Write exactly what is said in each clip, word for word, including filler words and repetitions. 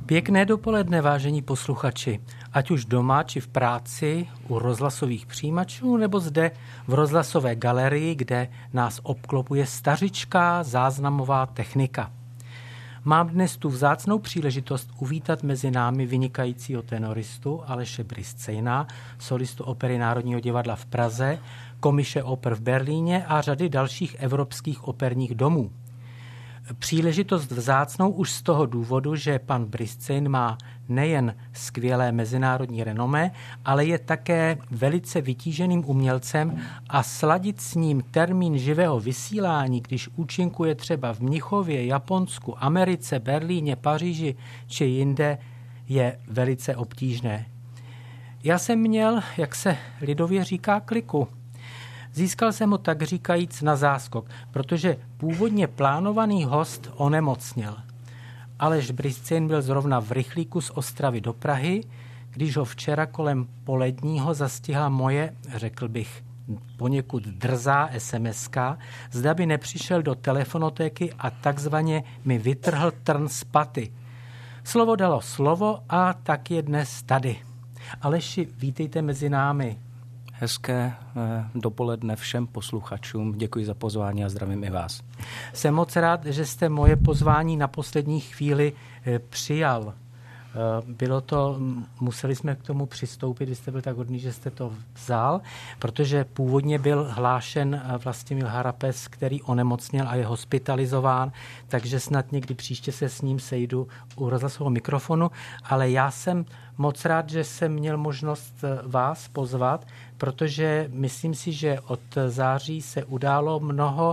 Pěkné dopoledne, vážení posluchači, ať už doma, či v práci, u rozhlasových přijímačů, nebo zde v rozhlasové galerii, kde nás obklopuje stařičká záznamová technika. Mám dnes tu vzácnou příležitost uvítat mezi námi vynikajícího tenoristu Aleše Briscejna, solistu Opery Národního divadla v Praze, Komiše oper v Berlíně a řady dalších evropských operních domů. Příležitost vzácnou už z toho důvodu, že pan Briscejn má nejen skvělé mezinárodní renomé, ale je také velice vytíženým umělcem a sladit s ním termín živého vysílání, když účinkuje třeba v Mnichově, Japonsku, Americe, Berlíně, Paříži či jinde, je velice obtížné. Já jsem měl, jak se lidově říká, kliku. Získal jsem ho tak říkajíc na záskok, protože původně plánovaný host onemocněl. Aleš Briscejn byl zrovna v rychlíku z Ostravy do Prahy, když ho včera kolem poledního zastihla moje, řekl bych, poněkud drzá esemeska, zda by nepřišel do telefonotéky a takzvaně mi vytrhl trn z paty. Slovo dalo slovo a tak je dnes tady. Aleši, vítejte mezi námi. Hezké dopoledne všem posluchačům. Děkuji za pozvání a zdravím i vás. Jsem moc rád, že jste moje pozvání na poslední chvíli přijal. Bylo to, museli jsme k tomu přistoupit, vy jste byl tak hodný, že jste to vzal, protože původně byl hlášen Vlastimil Harapes, který onemocněl a je hospitalizován, takže snad někdy příště se s ním sejdu u rozhlasového mikrofonu, ale já jsem moc rád, že jsem měl možnost vás pozvat, protože myslím si, že od září se událo mnoho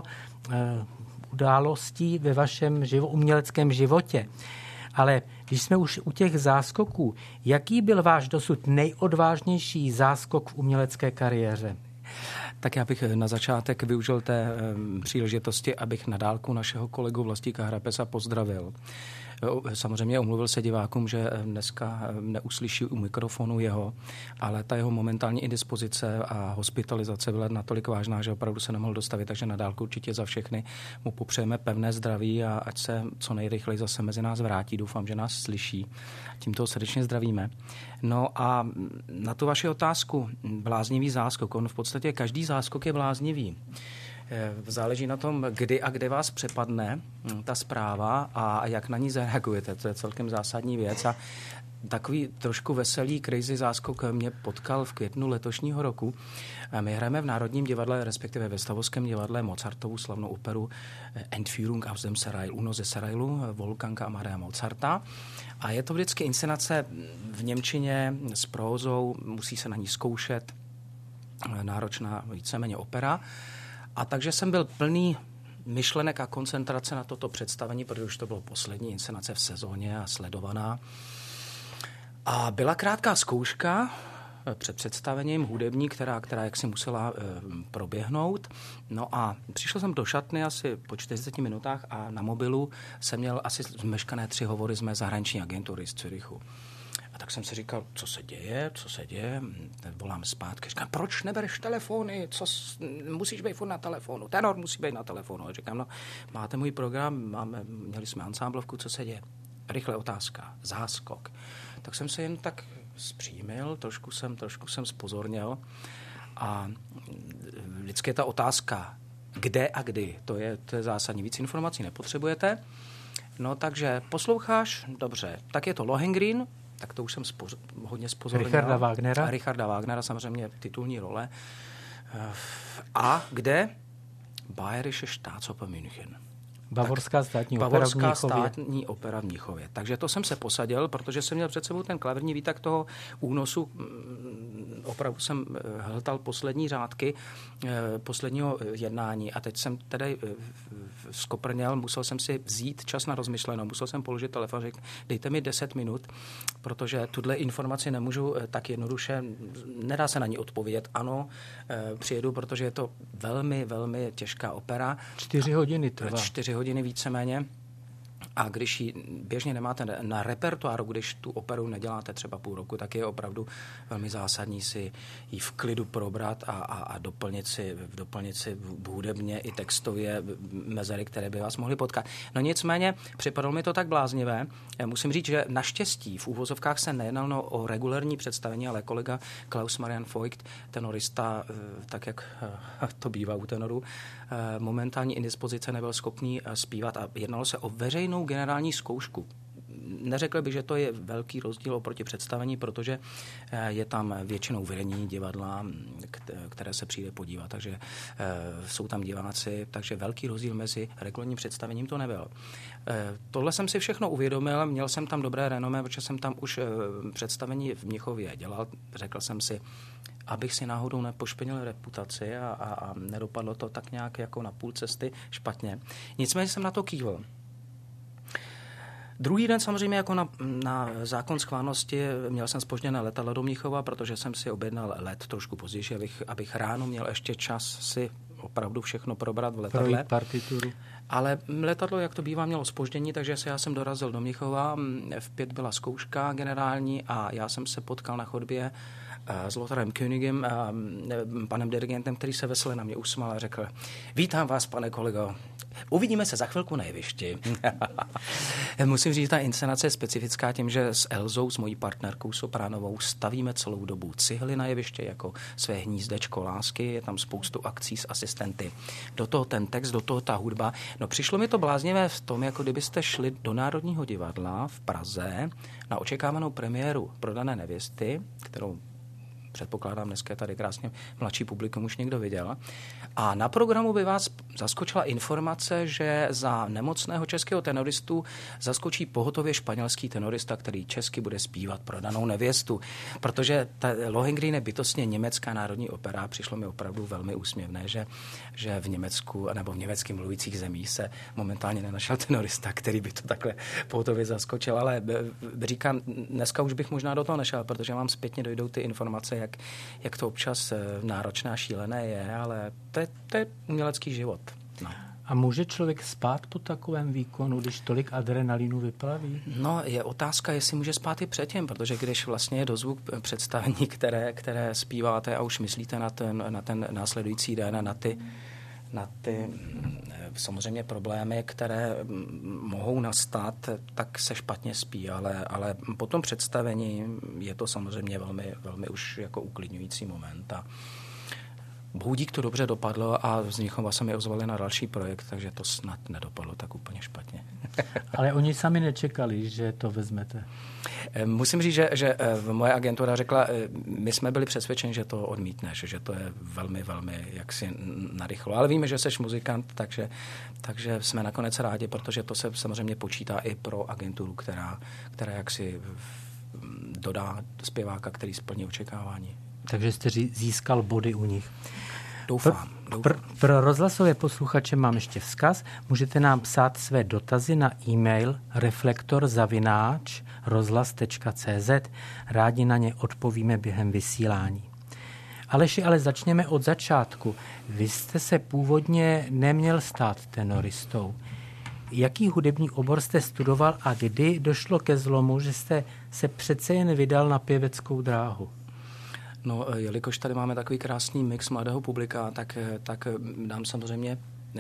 událostí ve vašem živo, uměleckém životě. Ale když jsme už u těch záskoků, jaký byl váš dosud nejodvážnější záskok v umělecké kariéře? Tak já bych na začátek využil té příležitosti, abych na dálku našeho kolegu Vlastíka Harapesa pozdravil. Samozřejmě omluvil se divákům, že dneska neuslyší u mikrofonu jeho, ale ta jeho momentální indispozice a hospitalizace byla natolik vážná, že opravdu se nemohl dostavit, takže na dálku určitě za všechny mu popřejeme pevné zdraví a ať se co nejrychleji zase mezi nás vrátí. Doufám, že nás slyší. Tímto srdečně zdravíme. No a na tu vaši otázku, bláznivý záskok, on v podstatě každý záskok je bláznivý. Záleží na tom, kdy a kde vás přepadne ta zpráva a jak na ní zareagujete. To je celkem zásadní věc. A takový trošku veselý crazy záskok mě potkal v květnu letošního roku. My hrajeme v Národním divadle, respektive ve Stavovském divadle Mozartovu slavnou operu Entführung aus dem Serail, Únos ze Serailu, Wolfganga Amadea Mozarta. A je to vždycky inscenace v němčině s prózou, musí se na ní zkoušet, náročná víceméně opera. A takže jsem byl plný myšlenek a koncentrace na toto představení, protože už to bylo poslední inscenace v sezóně a sledovaná. A byla krátká zkouška před představením hudební, která, která jaksi musela e, proběhnout. No a přišel jsem do šatny asi po čtyřiceti minutách a na mobilu jsem měl asi zmeškané tři hovory z mé zahraniční agentury z Curychu. A tak jsem si říkal, co se děje, co se děje, volám zpátky, říkám, proč nebereš telefony, co, musíš být furt na telefonu, tenor musí být na telefonu. A říkám, no, máte můj program, máme, měli jsme ansámblovku, co se děje? Rychle otázka, záskok. Tak jsem se jen tak zpřímil, trošku jsem, trošku jsem zpozorněl a vždycky je ta otázka, kde a kdy, to je, to je zásadní, víc informací nepotřebujete. No takže posloucháš, dobře, tak je to Lohengrin, tak to už jsem spoz- hodně spozorněl. Richarda Wagnera. A Richarda Wagnera, samozřejmě titulní role. A kde? Bayerische Staatsoper München. Bavorská státní opera Bavorská v Mnichově. státní opera v Mnichově. Takže to jsem se posadil, protože jsem měl před sebou ten klavirní výtah toho únosu. Opravdu jsem hltal poslední řádky posledního jednání a teď jsem tedy skoprněl, musel jsem si vzít čas na rozmyšlenou, musel jsem položit telefon, řekl, dejte mi deset minut, protože tuhle informaci nemůžu tak jednoduše, nedá se na ní odpovědět. Ano, přijedu, protože je to velmi, velmi těžká opera. Čtyři hodiny trvá. Čtyři hodiny víceméně. A když ji běžně nemáte na repertoáru, když tu operu neděláte třeba půl roku, tak je opravdu velmi zásadní si ji v klidu probrat a, a, a doplnit, si, doplnit si hudebně i textově mezery, které by vás mohly potkat. No nicméně připadalo mi to tak bláznivé. Musím říct, že naštěstí v úvozovkách se nejednalo o regulární představení, ale kolega Klaus Marian Voigt, tenorista, tak jak to bývá u tenorů, momentální indispozice nebyl schopný zpívat a jednalo se o veřejnou generální zkoušku. Neřekl bych, že to je velký rozdíl oproti představení, protože je tam většinou vedení divadla, které se přijde podívat, takže jsou tam diváci, takže velký rozdíl mezi regulárním představením to nebyl. Tohle jsem si všechno uvědomil, měl jsem tam dobré renomé, protože jsem tam už představení v Mnichově dělal, řekl jsem si, abych si náhodou nepošpinil reputaci a, a, a nedopadlo to tak nějak jako na půl cesty špatně. Nicméně jsem na to kývil. Druhý den samozřejmě jako na, na zákon schválnosti měl jsem zpožděné letadlo do Mnichova, protože jsem si objednal let trošku později, abych, abych ráno měl ještě čas si opravdu všechno probrat v letadle. Projít partituru. Ale letadlo, jak to bývá, mělo zpoždění, takže se já jsem dorazil do Mnichova. V pět byla zkouška generální a já jsem se potkal na chodbě s Lotharem Königem, panem dirigentem, který se vesele na mě usmál a řekl: vítám vás, pane kolego, uvidíme se za chvilku na jevišti. Musím říct, ta inscenace je specifická tím, že s Elzou, s mojí partnerkou sopránovou, stavíme celou dobu cihly na jeviště jako své hnízdečko lásky, je tam spoustu akcí s asistenty. Do toho ten text, do toho ta hudba. No přišlo mi to bláznivé v tom, jako kdybyste šli do Národního divadla v Praze na očekávanou premiéru Prodané nevěsty, kterou předpokládám, dneska je tady krásně mladší publikum už někdo viděl. A na programu by vás zaskočila informace, že za nemocného českého tenoristu zaskočí pohotově španělský tenorista, který česky bude zpívat Prodanou nevěstu. Protože ta Lohengrin je bytostně německá národní opera. Přišlo mi opravdu velmi úsměvné, že, že v Německu nebo v německy mluvících zemích se momentálně nenašel tenorista, který by to takhle pohotově zaskočil. Ale říkám, dneska už bych možná do toho nešel, protože vám zpětně dojdou ty informace, Jak, jak to občas náročné a šílené je, ale to je, to je umělecký život. No. A může člověk spát po takovém výkonu, když tolik adrenalinu vyplaví? No, je otázka, jestli může spát i předtím, protože když vlastně je dozvuk představení, které, které zpíváte a už myslíte na ten, na ten následující den a na ty, na ty samozřejmě problémy, které mohou nastat, tak se špatně spí, ale, ale po tom představení je to samozřejmě velmi, velmi už jako uklidňující moment. A bohudík to dobře dopadlo a z Mnichova se mi ozvali na další projekt, takže to snad nedopadlo tak úplně špatně. Ale oni sami nečekali, že to vezmete. Musím říct, že, že moje agentura řekla, my jsme byli přesvědčeni, že to odmítneš, že to je velmi, velmi jaksi narychlo. Ale víme, že jsi muzikant, takže, takže jsme nakonec rádi, protože to se samozřejmě počítá i pro agenturu, která, která jaksi dodá zpěváka, který splní očekávání. Takže jste získal body u nich. Doufám. Pro, pro, pro rozhlasové posluchače mám ještě vzkaz. Můžete nám psát své dotazy na e-mail reflektor zavináč rozhlas tečka cé zet. Rádi na ně odpovíme během vysílání. Aleši, ale začněme od začátku. Vy jste se původně neměl stát tenoristou. Jaký hudební obor jste studoval a kdy došlo ke zlomu, že jste se přece jen vydal na pěveckou dráhu? No, jelikož tady máme takový krásný mix mladého publika, tak, tak dám samozřejmě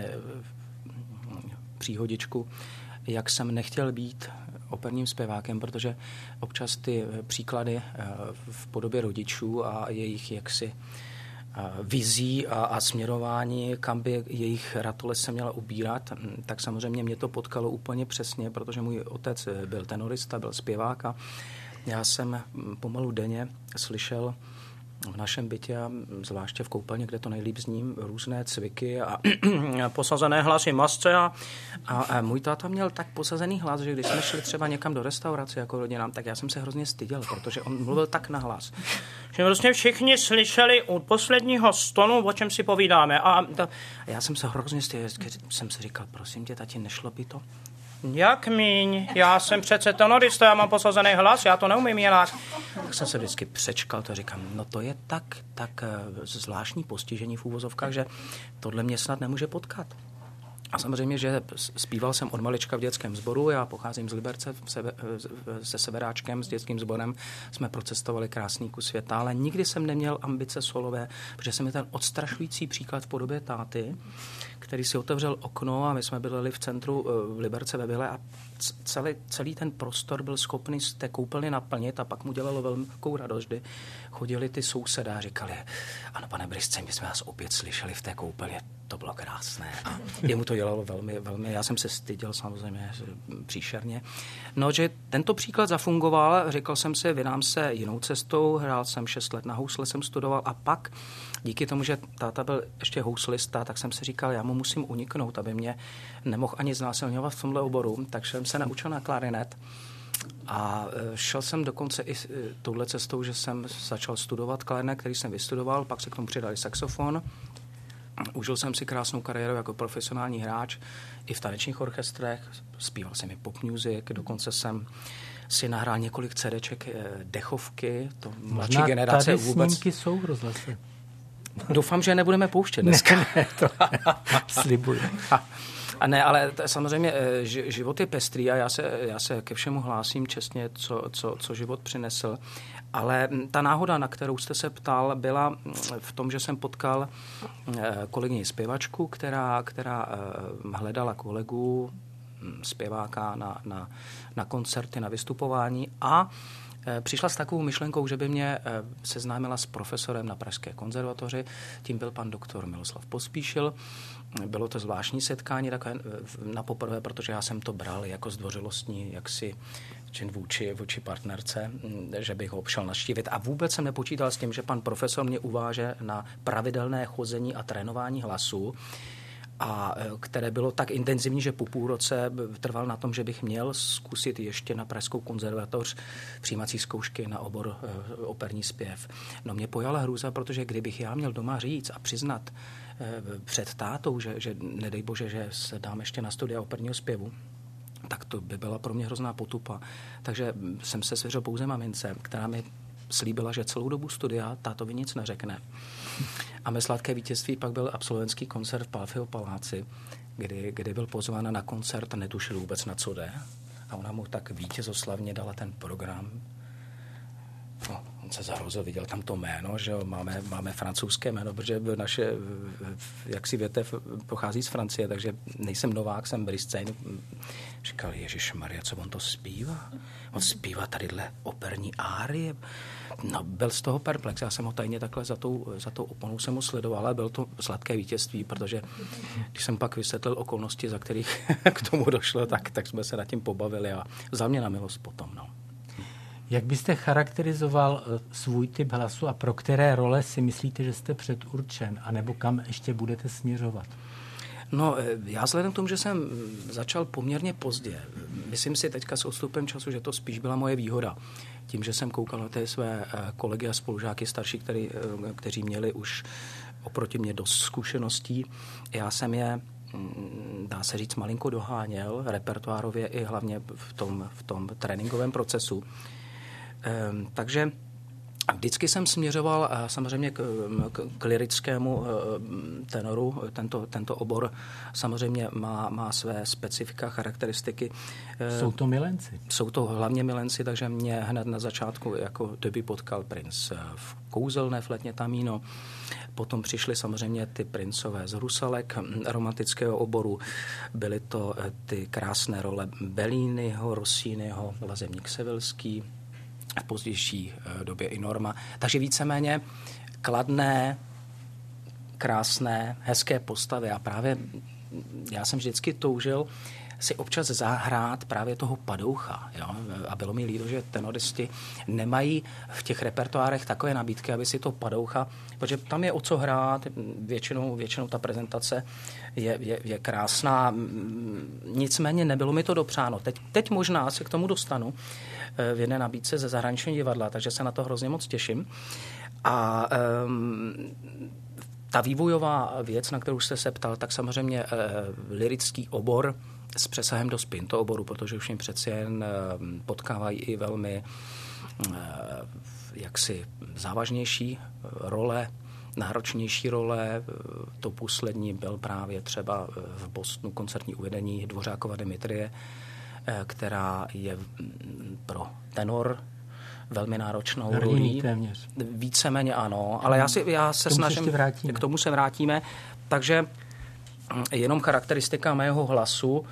příhodičku, jak jsem nechtěl být operním zpěvákem, protože občas ty příklady v podobě rodičů a jejich jaksi vizí a, a směrování, kam by jejich ratole se měla ubírat, tak samozřejmě mě to potkalo úplně přesně, protože můj otec byl tenorista, byl zpěvák a já jsem pomalu denně slyšel v našem bytě, zvláště v koupelně, kde to nejlíp zním, různé cviky a posazené hlasy masce a, a, a můj táta měl tak posazený hlas, že když jsme šli třeba někam do restaurace jako rodinám, tak já jsem se hrozně styděl, protože on mluvil tak nahlas, že vlastně všichni slyšeli u posledního stolu, o čem si povídáme. A, to, a já jsem se hrozně styděl, jsem si říkal, prosím tě, tati, nešlo by to? Jak míň? Já jsem přece tenorista, já mám posazený hlas, já to neumím jinak. Tak jsem se vždycky přečkal, to říkám, no to je tak, tak zvláštní postižení v úvozovkách, že tohle mě snad nemůže potkat. A samozřejmě, že zpíval jsem od malička v dětském sboru, já pocházím z Liberce sebe, se Severáčkem, s dětským sborem, jsme procestovali krásný kus světa, ale nikdy jsem neměl ambice solové, protože jsem mi ten odstrašující příklad v podobě táty, který si otevřel okno a my jsme bydleli v centru v Liberce ve Vile a celý, celý ten prostor byl schopný z té koupelny naplnit a pak mu dělalo velkou radost, kdy chodili ty sousedé a říkali, ano, pane Brisce, my jsme vás opět slyšeli v té koupelně, to bylo krásné. A jemu to dělalo velmi, velmi, já jsem se styděl samozřejmě příšerně. No, že tento příklad zafungoval, řekl jsem si, vydám se jinou cestou, hrál jsem šest let na housle, jsem studoval a pak díky tomu, že táta byl ještě houslista, tak jsem si říkal, já mu musím uniknout, aby mě nemohl ani znásilňovat v tomhle oboru, takže jsem se naučil na klarinet. A šel jsem dokonce i touhle cestou, že jsem začal studovat klarinet, který jsem vystudoval, pak se k tomu přidal saxofon. Užil jsem si krásnou kariéru jako profesionální hráč i v tanečních orchestrech, zpíval jsem i pop music, dokonce jsem si nahrál několik CDček dechovky, to mladší generace tady vůbec. Snímky jsou v rozhlase. Doufám, že nebudeme pouštět dneska. Ne, ne, to slibuji. A ne, ale t- samozřejmě život je pestrý a já se, já se ke všemu hlásím čestně, co, co, co život přinesl. Ale ta náhoda, na kterou jste se ptal, byla v tom, že jsem potkal kolegyni zpěvačku, která, která hledala kolegu zpěváka na, na, na koncerty, na vystupování a přišla s takovou myšlenkou, že by mě seznámila s profesorem na Pražské konzervatoři, tím byl pan doktor Miloslav Pospíšil. Bylo to zvláštní setkání takové na poprvé, protože já jsem to bral jako zdvořilostní, jaksi čin vůči, vůči partnerce, že bych ho šel navštívit. A vůbec jsem nepočítal s tím, že pan profesor mě uváže na pravidelné chození a trénování hlasu, a které bylo tak intenzivní, že po půl roce trval na tom, že bych měl zkusit ještě na Pražskou konzervatoř přijímací zkoušky na obor operní zpěv. No mě pojala hrůza, protože kdybych já měl doma říct a přiznat před tátou, že, že nedej bože, že se dám ještě na studia operního zpěvu, tak to by byla pro mě hrozná potupa. Takže jsem se svěřil pouze mamince, která mi slíbila, že celou dobu studia tátovi nic neřekne. A mé sladké vítězství pak byl absolventský koncert v Pálfyho paláci, kdy, kdy byl pozván na koncert a netušil vůbec, na co jde. A ona mu tak vítězoslavně dala ten program. No, on se zahrozil, viděl tam to jméno, že máme, máme francouzské jméno, protože naše jaksi větev pochází z Francie, takže nejsem Novák, jsem Briscain. Říkal, ježišmarja, co on to zpívá? On zpívá tadyhle operní árie. No, byl z toho perplex. Já jsem ho tajně takhle za tou, za tou oponou jsem ho sledoval, ale byl to sladké vítězství, protože když jsem pak vysvětlil okolnosti, za kterých k tomu došlo, tak, tak jsme se nad tím pobavili a vzal mě na milost potom. No. Jak byste charakterizoval svůj typ hlasu a pro které role si myslíte, že jste předurčen, anebo kam ještě budete směřovat? No, já vzhledem k tomu, že jsem začal poměrně pozdě, myslím si teďka s odstupem času, že to spíš byla moje výhoda. Tím, že jsem koukal na ty své kolegy a spolužáky starší, který, kteří měli už oproti mě dost zkušeností, já jsem je, dá se říct, malinko doháněl, repertoárově i hlavně v tom, v tom tréninkovém procesu. Ehm, takže vždycky jsem směřoval samozřejmě k, k, k lyrickému tenoru. Tento, tento obor samozřejmě má, má své specifika, charakteristiky. Jsou to milenci? Jsou to hlavně milenci, takže mě hned na začátku jako debut potkal princ v Kouzelné flétně Tamino. Potom přišly samozřejmě ty princové z Hrusalek romantického oboru. Byly to ty krásné role Belliniho, Rossiniho, Lazebník Sevilský, v pozdější době i Norma. Takže víceméně kladné, krásné, hezké postavy. A právě já jsem vždycky toužil si občas zahrát právě toho padoucha. Jo? A bylo mi líto, že tenoristi nemají v těch repertoárech takové nabídky, aby si to padoucha, protože tam je o co hrát, většinou, většinou ta prezentace je, je, je krásná. Nicméně nebylo mi to dopřáno. Teď, teď možná se k tomu dostanu v jedné nabídce ze zahraničního divadla, takže se na to hrozně moc těším. A um, ta vývojová věc, na kterou jste se ptal, tak samozřejmě uh, lyrický obor s přesahem do spinto oboru, protože už jim přeci jen uh, potkávají i velmi uh, jaksi závažnější role náročnější role. To poslední byl právě třeba v Bostonu koncertní uvedení Dvořákova Dimitrie, která je pro tenor velmi náročnou rolí. Téměř. Víceméně ano, ale já, si, já se k tomu snažím, se k tomu se vrátíme, takže jenom charakteristika mého hlasu,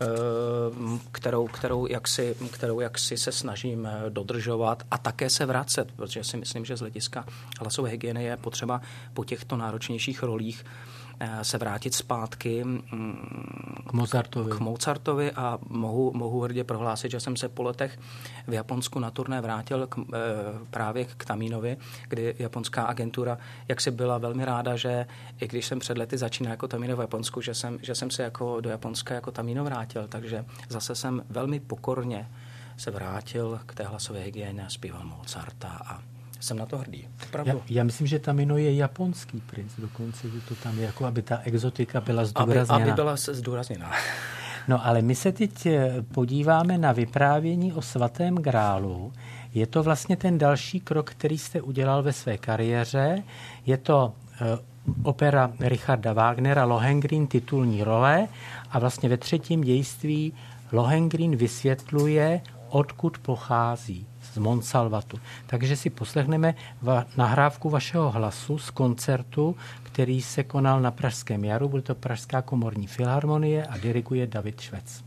kterou, kterou, jaksi, kterou jaksi se snažím dodržovat a také se vracet, protože si myslím, že z hlediska hlasové hygieny je potřeba po těchto náročnějších rolích se vrátit zpátky k Mozartovi. k Mozartovi a mohu, mohu hrdě prohlásit, že jsem se po letech v Japonsku na turné vrátil k, právě k Taminovi, kdy japonská agentura jaksi byla velmi ráda, že i když jsem před lety začínal jako Tamino v Japonsku, že jsem, že jsem se jako do Japonska jako Tamino vrátil, takže zase jsem velmi pokorně se vrátil k té hlasové hygieně a zpíval Mozarta a jsem na to hrdý. Já, já myslím, že Tamino je japonský princ dokonce, že to tam je, jako aby ta exotika byla zdůrazněna. Aby, aby byla zdůrazněna. No ale my se teď podíváme na vyprávění o Svatém grálu. Je to vlastně ten další krok, který jste udělal ve své kariéře. Je to uh, opera Richarda Wagnera Lohengrin, titulní role a vlastně ve třetím dějství Lohengrin vysvětluje, odkud pochází, z Monsalvatu. Takže si poslechneme va- nahrávku vašeho hlasu z koncertu, který se konal na Pražském jaru. Bude to Pražská komorní filharmonie a diriguje David Švec.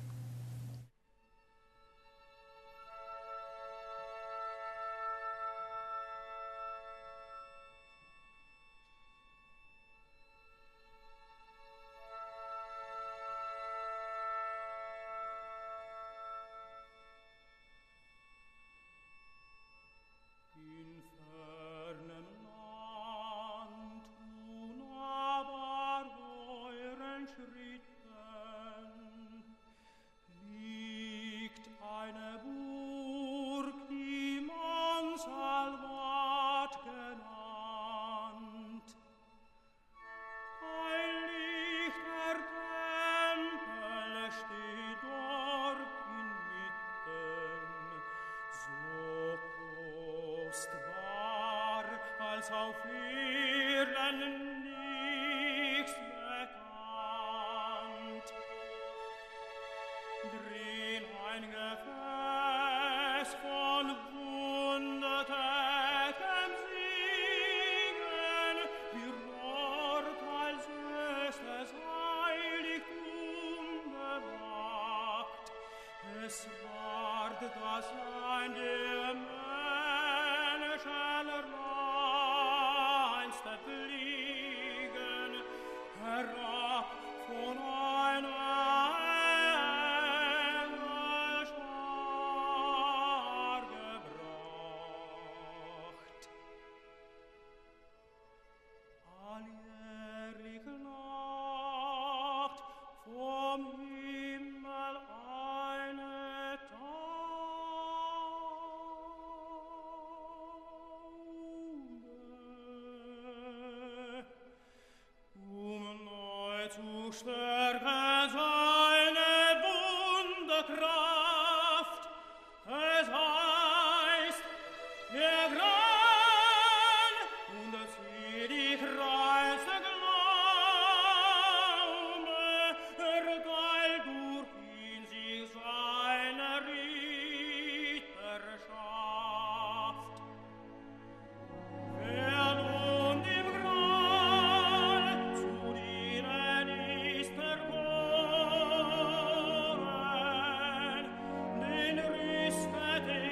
Den Rüstete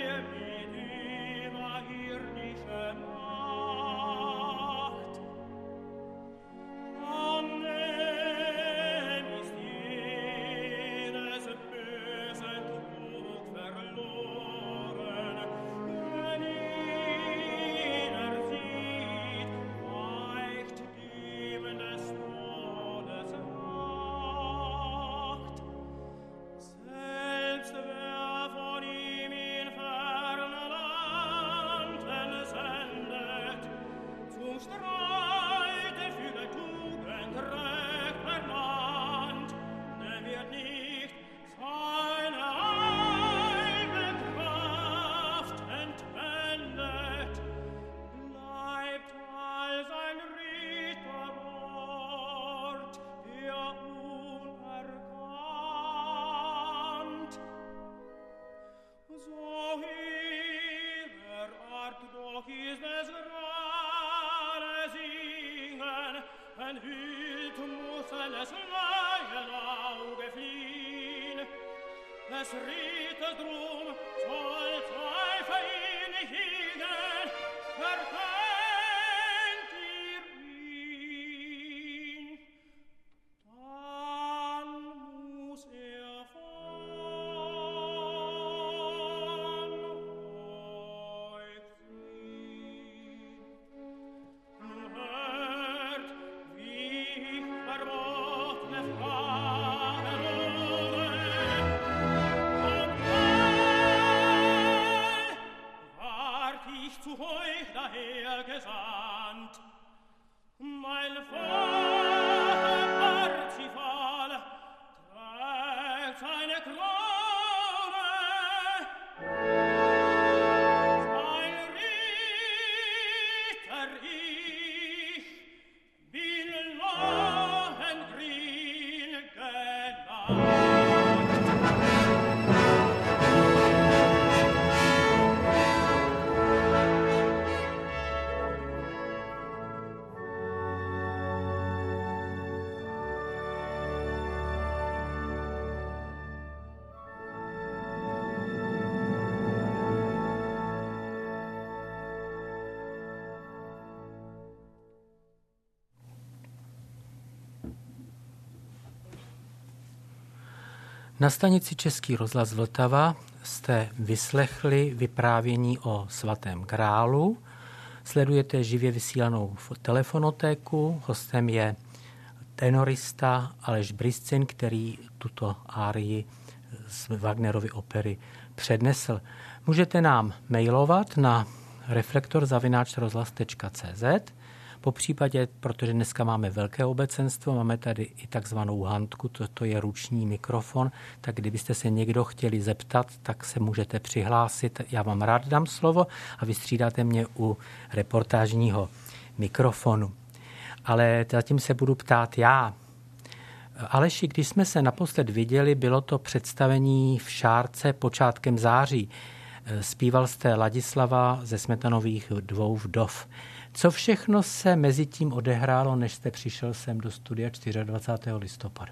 Na stanici Český rozhlas Vltava jste vyslechli vyprávění o svatém Grálu. Sledujete živě vysílanou telefonotéku. Hostem je tenorista Aleš Briscin, který tuto árii z Wagnerovy opery přednesl. Můžete nám mailovat na reflektor zavináč rozhlas tečka cé zet. Po případě, protože dneska máme velké obecenstvo, máme tady i takzvanou hantku, to, to je ruční mikrofon, tak kdybyste se někdo chtěli zeptat, tak se můžete přihlásit. Já vám rád dám slovo a vystřídáte mě u reportážního mikrofonu. Ale zatím se budu ptát já. Aleši, když jsme se naposled viděli, bylo to představení v Šárce počátkem září. Zpíval jste Ladislava ze Smetanových dvou vdov. Co všechno se mezi tím odehrálo, než jste přišel sem do studia dvacátého čtvrtého listopadu?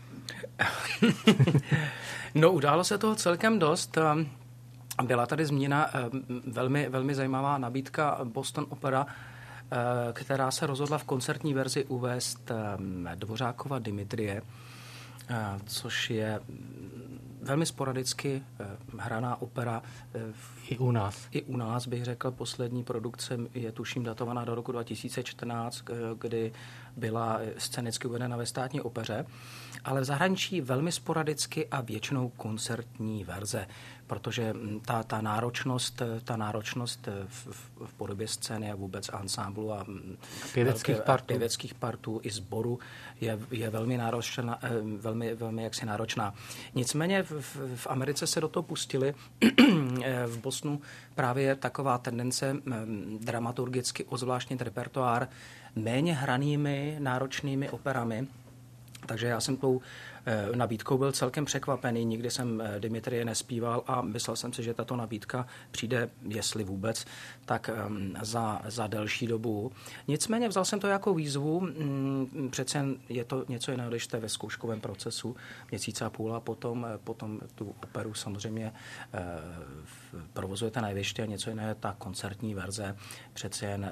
No, událo se toho celkem dost. Byla tady zmíněna velmi, velmi zajímavá nabídka Boston Opera, která se rozhodla v koncertní verzi uvést Dvořákova Dimitrie, což je velmi sporadicky hraná opera. I u nás. I u nás bych řekl, poslední produkce je tuším datovaná do roku dva tisíce čtrnáct, kdy byla scénicky uvedena ve Státní opeře, ale v zahraničí velmi sporadicky a většinou koncertní verze, protože ta, ta náročnost, ta náročnost v, v podobě scény a vůbec ansámblu a pěveckých partů, pěveckých partů i sboru je, je velmi náročná, velmi, velmi jaksi náročná. Nicméně v, v Americe se do toho pustili, v Bostonu právě taková tendence dramaturgicky ozvláštnit repertoár méně hranými, náročnými operami. Takže já jsem tou nabídkou byl celkem překvapený. Nikdy jsem Dimitrie nespíval a myslel jsem si, že tato nabídka přijde, jestli vůbec, tak za, za delší dobu. Nicméně vzal jsem to jako výzvu. Přece je to něco jiného, když jste ve zkouškovém procesu měsíce a půl a potom, potom tu operu samozřejmě provozujete na jevišti a něco jiného je ta koncertní verze. Přece jen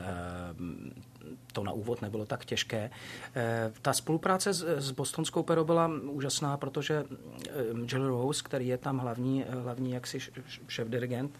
to na úvod nebylo tak těžké. Ta spolupráce s, s bostonskou operou byla úžasná, protože Jill Rose, který je tam hlavní, hlavní jaksi šéf-dirigent,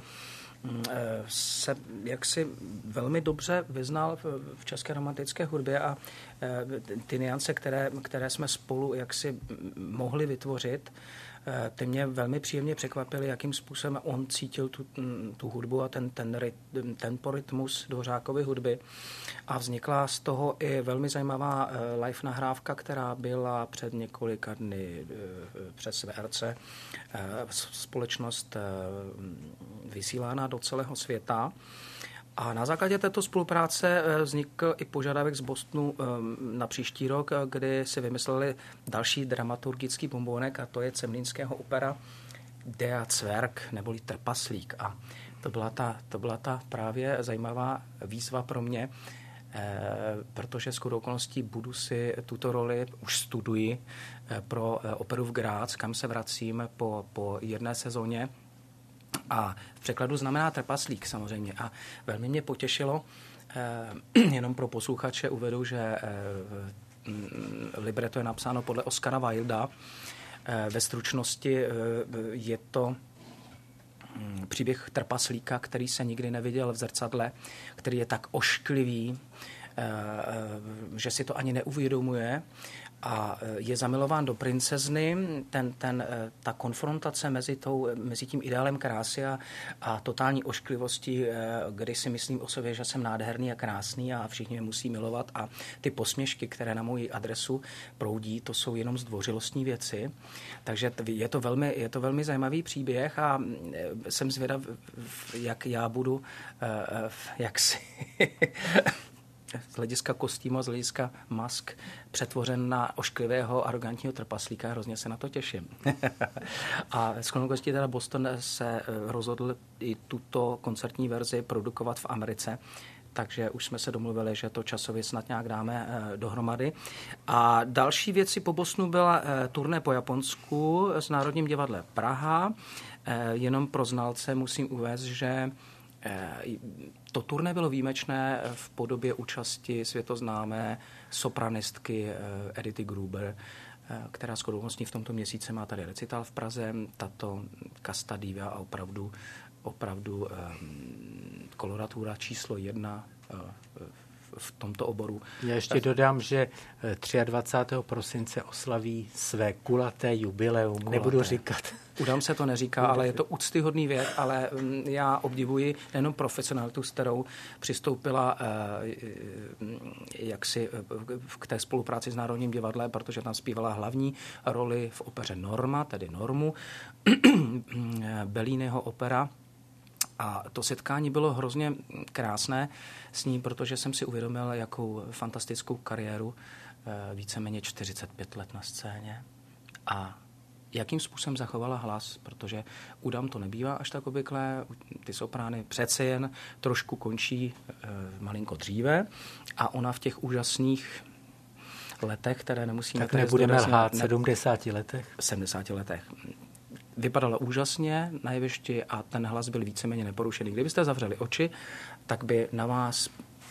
se jaksi velmi dobře vyznal v, v české romantické hudbě a ty nuance, které, které jsme spolu jaksi mohli vytvořit, ty mě velmi příjemně překvapily, jakým způsobem on cítil tu, tu hudbu a ten, ten temporytmus Dvořákovy hudby. A vznikla z toho i velmi zajímavá live nahrávka, která byla před několika dny přes V R C společnost vysílána do celého světa. A na základě této spolupráce vznikl i požadavek z Bostonu na příští rok, kdy si vymysleli další dramaturgický bombónek, a to je Cemlínského opera Der Zwerg, neboli Trpaslík. A to byla ta, to byla ta právě zajímavá výzva pro mě. protože shodou okolností budu si tuto roli, už studuji pro operu v Graz, kam se vracím po, po jedné sezóně. A v překladu znamená trpaslík samozřejmě. A velmi mě potěšilo, jenom pro posluchače uvedu, že libreto je napsáno podle Oscara Wilda. Ve stručnosti je to příběh trpaslíka, který se nikdy neviděl v zrcadle, který je tak ošklivý, že si to ani neuvědomuje a je zamilován do princezny. Ten, ten, ta konfrontace mezi, tou, mezi tím ideálem krásy a, a totální ošklivostí, kdy si myslím o sobě, že jsem nádherný a krásný a všichni mě musí milovat a ty posměšky, které na moji adresu proudí, to jsou jenom zdvořilostní věci. Takže je to velmi, je to velmi zajímavý příběh a jsem zvědav, jak já budu jak si z hlediska kostýmu a z hlediska mask přetvořen na ošklivého, arrogantního trpaslíka. Hrozně se na to těším. A s okolností teda Boston se rozhodl i tuto koncertní verzi produkovat v Americe, takže už jsme se domluvili, že to časově snad nějak dáme dohromady. A další věci po Bostonu byla turné po Japonsku s Národním divadlem Praha. Jenom pro znalce musím uvést, že to turné bylo výjimečné v podobě účasti světoznámé sopranistky Edity Gruber, která s okolností v tomto měsíci má tady recital v Praze. Tato casta diva a opravdu, opravdu koloratura číslo jedna v tomto oboru. Já ještě dodám, že dvacátého třetího prosince oslaví své kulaté jubileum. Kulaté. Nebudu říkat. Udám se to neříká, ale je to úctyhodný věk, ale já obdivuji nejenom profesionalitu, s kterou přistoupila jaksi k té spolupráci s Národním divadlem, protože tam zpívala hlavní roli v opeře Norma, tedy Normu, Belliniho opera. A to setkání bylo hrozně krásné s ní, protože jsem si uvědomil, jakou fantastickou kariéru, víceméně čtyřicet pět let na scéně. A jakým způsobem zachovala hlas, protože u dam to nebývá až tak obvyklé, ty soprány přece jen trošku končí e, malinko dříve a ona v těch úžasných letech, které nemusíme... Tak nebudeme lhát, sedmdesáti letech. sedmdesáti letech. Vypadala úžasně na jevišti a ten hlas byl víceméně neporušený. Kdybyste zavřeli oči, tak by na vás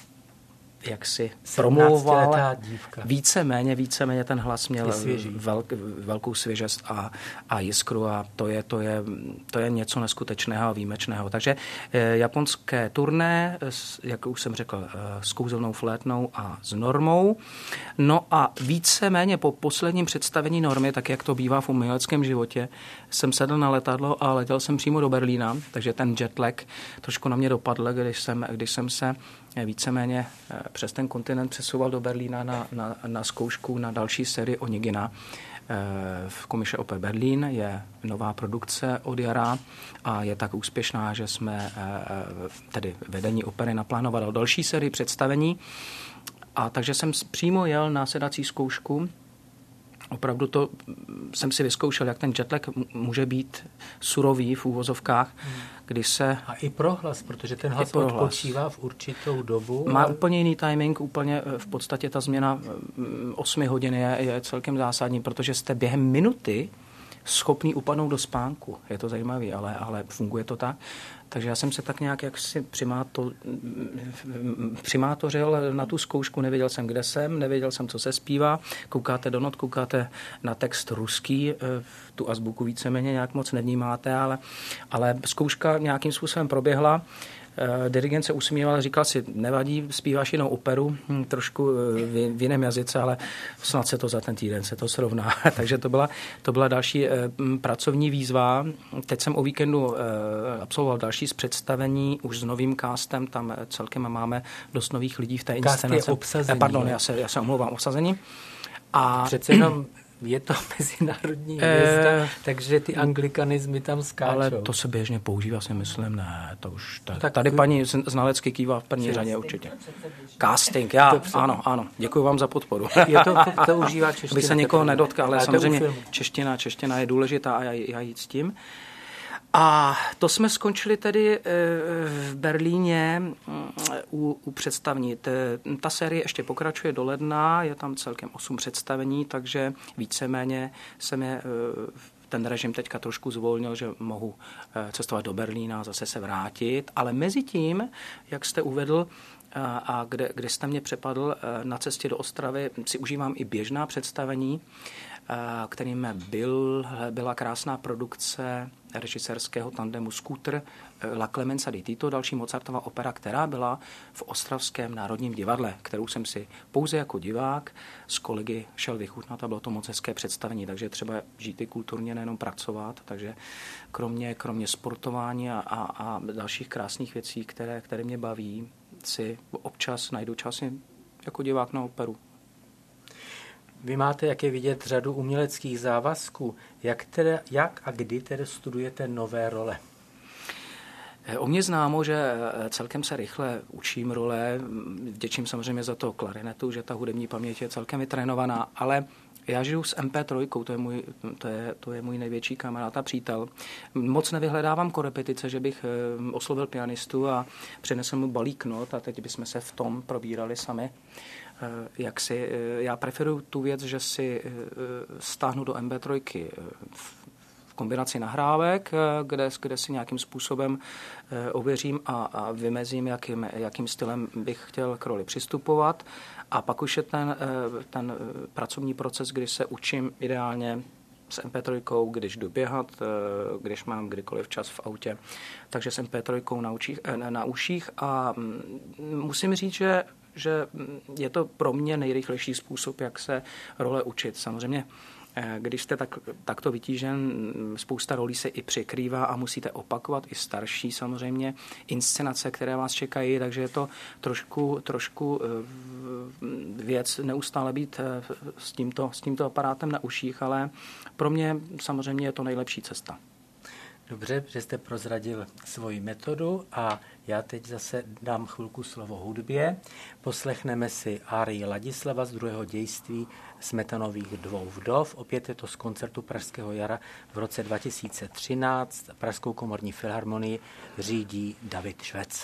jaksi promlouval víceméně, víceméně ten hlas měl velk, velkou svěžest a, a jiskru a to je, to, je, to je něco neskutečného a výjimečného. Takže eh, japonské turné, jak už jsem řekl, eh, s kouzelnou flétnou a s Normou. No a víceméně po posledním představení Normy, tak jak to bývá v uměleckém životě, jsem sedl na letadlo a letěl jsem přímo do Berlína, takže ten jetlag trošku na mě dopadl, když jsem, když jsem se víceméně přes ten kontinent přesouval do Berlína na, na, na zkoušku na další sérii Onegina. V Komische Oper Berlin je nová produkce od jara a je tak úspěšná, že jsme tedy vedení opery naplánovali další sérii představení. A takže jsem přímo jel na sedací zkoušku. Opravdu to jsem si vyzkoušel, jak ten jetlag může být surový v úvozovkách, když se... A i prohlas, protože ten hlas odpočívá v určitou dobu. Má ale... úplně jiný timing, úplně v podstatě ta změna osmi hodin je, je celkem zásadní, protože jste během minuty schopný upadnout do spánku. Je to zajímavé, ale, ale funguje to tak. Takže já jsem se tak nějak jaksi přimáto, přimátořil na tu zkoušku, nevěděl jsem, kde jsem, nevěděl jsem, co se zpívá. Koukáte do not, koukáte na text ruský, tu azbuku víceméně nějak moc nevnímáte, ale, ale zkouška nějakým způsobem proběhla. Dirigent se usmíval, říkal si, nevadí, zpíváš jinou operu, hm, trošku v, v jiném jazyce, ale snad se to za ten týden se to srovná. Takže to byla, to byla další eh, pracovní výzva. Teď jsem o víkendu eh, absolvoval další z představení, už s novým castem, tam celkem máme dost nových lidí v té inscenaci. Cast je obsazení. Eh, pardon, já se, já se omlouvám, obsazení. A přece jenom je to mezinárodní hvězda, e... takže ty anglikanizmy tam skáčou. Ale to se běžně používá, si myslím, ne, to už... Tady, tak tady paní znalecky kývá v první řadě určitě. Casting, já, Dobře. ano, ano, děkuji vám za podporu. Je to, to užívá čeština. Aby se někoho nedotkal, ale samozřejmě čeština, čeština je důležitá a já, já jít s tím. A to jsme skončili tedy v Berlíně u, u představení. Ta série ještě pokračuje do ledna, je tam celkem osm představení, takže víceméně se mi ten režim teďka trošku zvolnil, že mohu cestovat do Berlína a zase se vrátit. Ale mezi tím, jak jste uvedl, a kde, kde jste mě přepadl, na cestě do Ostravy si užívám i běžná představení, kterým byl, byla krásná produkce režisérského tandemu Scooter, La Clemenza di Tito, další Mozartova opera, která byla v Ostravském národním divadle, kterou jsem si pouze jako divák s kolegy šel vychutnat a bylo to moc hezké představení, takže třeba žít i kulturně, nejenom pracovat, takže kromě, kromě sportování a, a, a dalších krásných věcí, které, které mě baví, si občas najdu čas jako divák na operu. Vy máte, jak je vidět, řadu uměleckých závazků. Jak, teda, jak a kdy tedy studujete nové role? O mě známo, že celkem se rychle učím role. Vděčím samozřejmě za to klarinetu, že ta hudební paměť je celkem vytrénovaná, ale já žiju s em pé tři, to je můj, to je, to je můj největší kamarád a přítel. Moc nevyhledávám korepetice, že bych oslovil pianistu a přinesl mu balík not a teď bychom se v tom probírali sami. Jak si, já preferuju tu věc, že si stáhnu do em pé tři v kombinaci nahrávek, kde, kde si nějakým způsobem ověřím a, a vymezím, jakým, jakým stylem bych chtěl k roli přistupovat. A pak už je ten, ten pracovní proces, kdy se učím ideálně s em pé tři, když jdu běhat, když mám kdykoliv čas v autě. Takže s em pé tři na, učích, na uších a musím říct, že že je to pro mě nejrychlejší způsob, jak se role učit. Samozřejmě, když jste tak, takto vytížen, spousta rolí se i překrývá a musíte opakovat i starší samozřejmě inscenace, které vás čekají, takže je to trošku, trošku věc neustále být s tímto, s tímto aparátem na uších, ale pro mě samozřejmě je to nejlepší cesta. Dobře, že jste prozradil svoji metodu a já teď zase dám chvilku slovo hudbě. Poslechneme si árii Ladislava z druhého dějství Smetanových dvou vdov. Opět je to z koncertu Pražského jara v roce dva tisíce třináct. Pražskou komorní filharmonii řídí David Švec.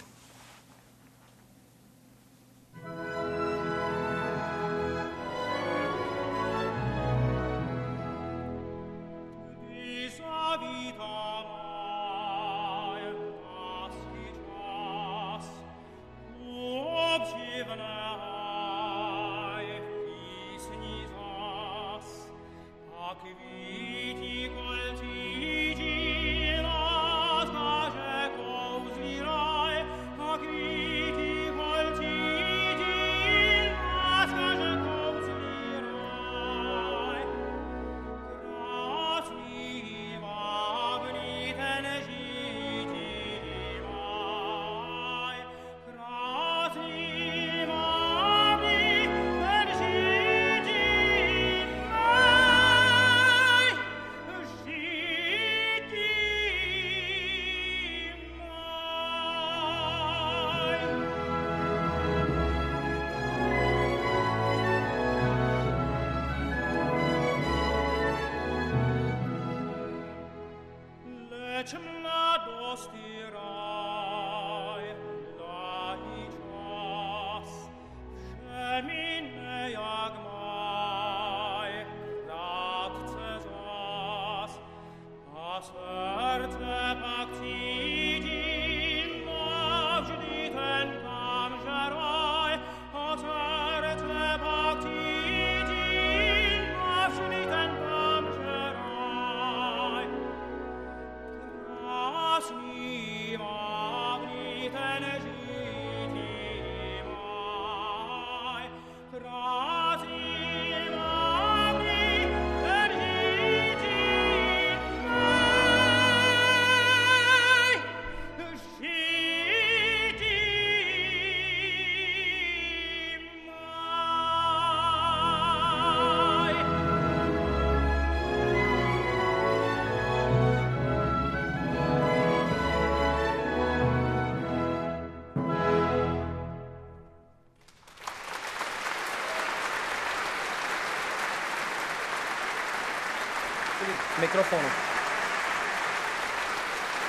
Mikrofonu.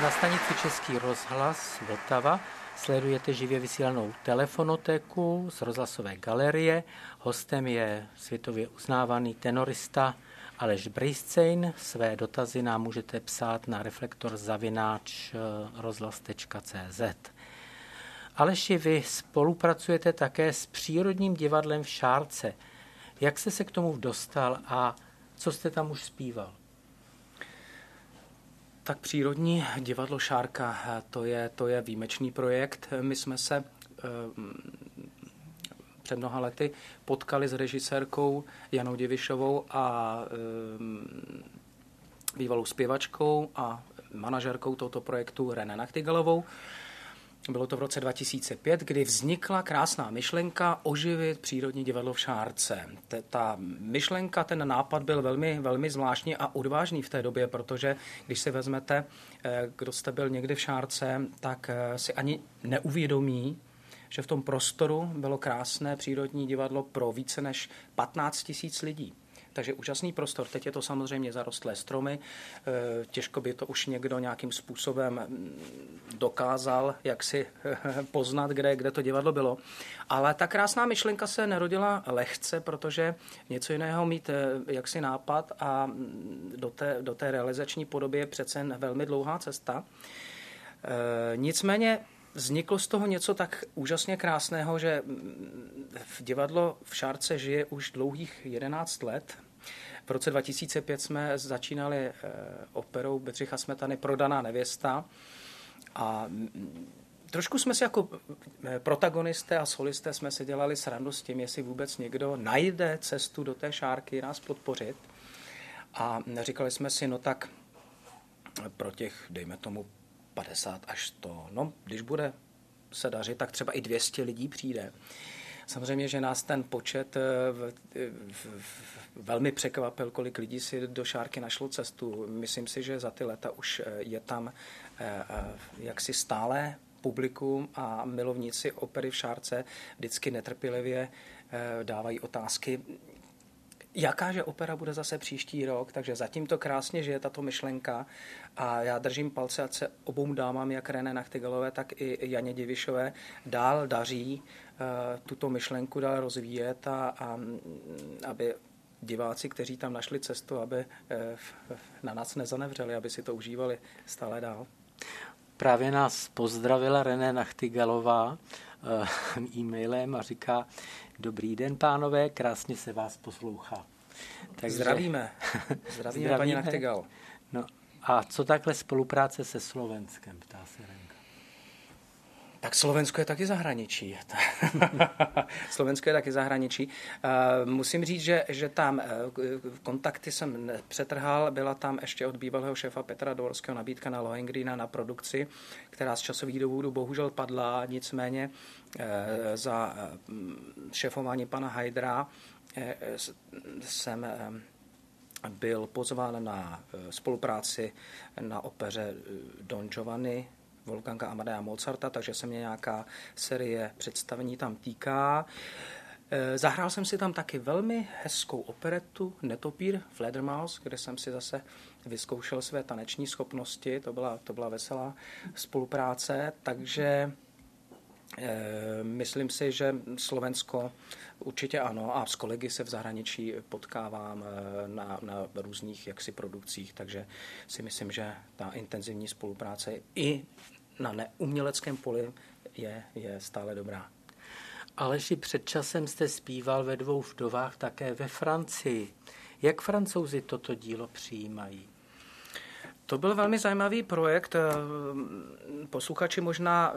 Na stanici Český rozhlas Vltava sledujete živě vysílanou telefonotéku z rozhlasové galerie. Hostem je světově uznávaný tenorista Aleš Brejscejn. Své dotazy nám můžete psát na reflektor zavináč rozhlas tečka cé zet. Aleši, vy spolupracujete také s Přírodním divadlem v Šárce. Jak jste se k tomu dostal a co jste tam už zpíval? Tak Přírodní divadlo Šárka, to je, to je výjimečný projekt. My jsme se e, před mnoha lety potkali s režisérkou Janou Divišovou a e, bývalou zpěvačkou a manažerkou tohoto projektu René Nachtigalovou. Bylo to v roce dva tisíce pět, kdy vznikla krásná myšlenka oživit Přírodní divadlo v Šárce. Ta myšlenka, ten nápad byl velmi, velmi zvláštní a odvážný v té době, protože když si vezmete, kdo jste byl někdy v Šárce, tak si ani neuvědomí, že v tom prostoru bylo krásné Přírodní divadlo pro více než patnáct tisíc lidí. Takže úžasný prostor. Teď je to samozřejmě zarostlé stromy. Těžko by to už někdo nějakým způsobem dokázal, jak si poznat, kde, kde to divadlo bylo. Ale ta krásná myšlenka se nerodila lehce, protože něco jiného mít jaksi nápad a do té, do té realizační podoby je přece jen velmi dlouhá cesta. Nicméně vzniklo z toho něco tak úžasně krásného, že v divadlo v Šárce žije už dlouhých jedenáct let. V roce dva tisíce pět jsme začínali operou Bedřicha Smetany Prodaná nevěsta a trošku jsme si jako protagonisté a solisté jsme si dělali srandu s tím, jestli vůbec někdo najde cestu do té Šárky nás podpořit. A říkali jsme si, no tak pro těch, dejme tomu, padesát až sto. No, když bude se dařit, tak třeba i dvě stě lidí přijde. Samozřejmě, že nás ten počet v, v, v, velmi překvapil, kolik lidí si do Šárky našlo cestu. Myslím si, že za ty léta už je tam jaksi stále publikum a milovníci opery v Šárce vždycky netrpělivě dávají otázky, jakáže opera bude zase příští rok, takže zatím to krásně žije tato myšlenka a já držím palce, ať se obou dámám, jak René Nachtigalové, tak i Janě Divišové, dál daří uh, tuto myšlenku dál rozvíjet a, a aby diváci, kteří tam našli cestu, aby uh, na nás nezanevřeli, aby si to užívali stále dál. Právě nás pozdravila René Nachtigalová uh, e-mailem a říká: Dobrý den, pánové, krásně se vás poslouchá. Takže... Zdravíme. Zdravíme, Zdravíme, paní Nachtigal. No a co takhle spolupráce se Slovenskem, ptá se Renka. Tak Slovensko je taky zahraničí. Slovensko je taky zahraničí. Musím říct, že, že tam kontakty jsem přetrhal. Byla tam ještě od bývalého šéfa Petra Dvorského nabídka na Lohengrina na produkci, která z časových důvodů bohužel padla. Nicméně za šéfování pana Hajdra jsem byl pozván na spolupráci na opeře Don Giovanni Wolfganga Amadea Mozarta, takže se mě nějaká série představení tam týká. Zahrál jsem si tam taky velmi hezkou operetu Netopír Fledermaus, kde jsem si zase vyzkoušel své taneční schopnosti. To byla, to byla veselá spolupráce, takže e, myslím si, že Slovensko určitě ano a s kolegy se v zahraničí potkávám na, na různých jaksi produkcích, takže si myslím, že ta intenzivní spolupráce i na neuměleckém poli je, je stále dobrá. Aleši, před časem jste zpíval ve Dvou vdovách také ve Francii. Jak Francouzi toto dílo přijímají? To byl velmi zajímavý projekt. Posluchači možná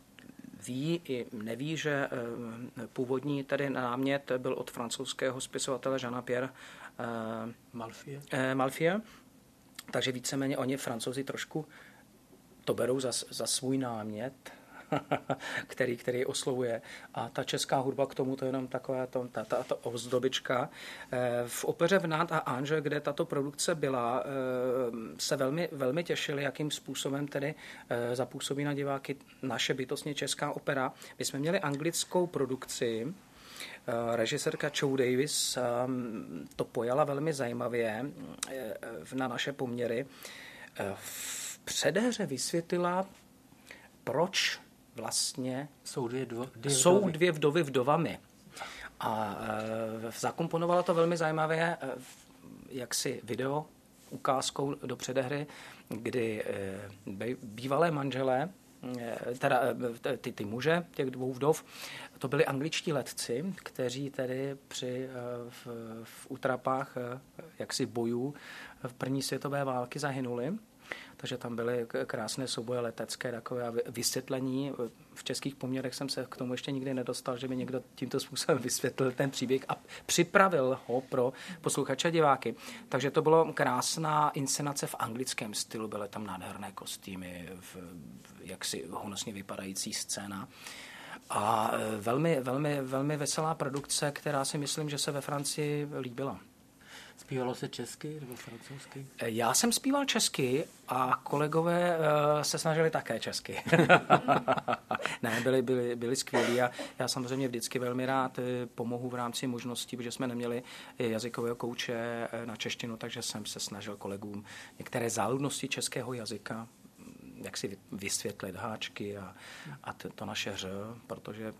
ví i neví, že původní tady námět byl od francouzského spisovatele Jeana-Pierre Malfie. Malfie. Takže víceméně oni Francouzi trošku to berou za, za svůj námět, který, který oslovuje. A ta česká hudba k tomu to je jenom taková to, ta, ta, ta ozdobička. V opeře Vnát a Anže, kde tato produkce byla, se velmi, velmi těšili, jakým způsobem tedy zapůsobí na diváky naše bytostně česká opera. My jsme měli anglickou produkci, režisérka Joe Davis to pojala velmi zajímavě na naše poměry. V předehře vysvětlila, proč vlastně jsou dvě, dvo, dvě, jsou vdovy. dvě vdovy vdovami. A e, zakomponovala to velmi zajímavě, e, jaksi video ukázkou do předehry, kdy e, bývalé manželé, e, teda e, ty, ty muže těch dvou vdov, to byli angličtí letci, kteří tedy při e, v, v útrapách e, jaksi bojů v první světové války zahynuli. Takže tam byly krásné souboje letecké, takové vysvětlení. V českých poměrech jsem se k tomu ještě nikdy nedostal, že mi někdo tímto způsobem vysvětlil ten příběh a připravil ho pro posluchače a diváky. Takže to bylo krásná inscenace v anglickém stylu, byly tam nádherné kostýmy, jaksi honosně vypadající scéna. A velmi, velmi, velmi veselá produkce, která si myslím, že se ve Francii líbila. Zpívalo se česky nebo francouzsky? Já jsem zpíval česky a kolegové uh, se snažili také česky. Ne, byli, byli, byli skvělí a já samozřejmě vždycky velmi rád pomohu v rámci možností, protože jsme neměli jazykového kouče na češtinu, takže jsem se snažil kolegům některé záludnosti českého jazyka jak si vysvětlit, háčky a, a to, to naše ř, protože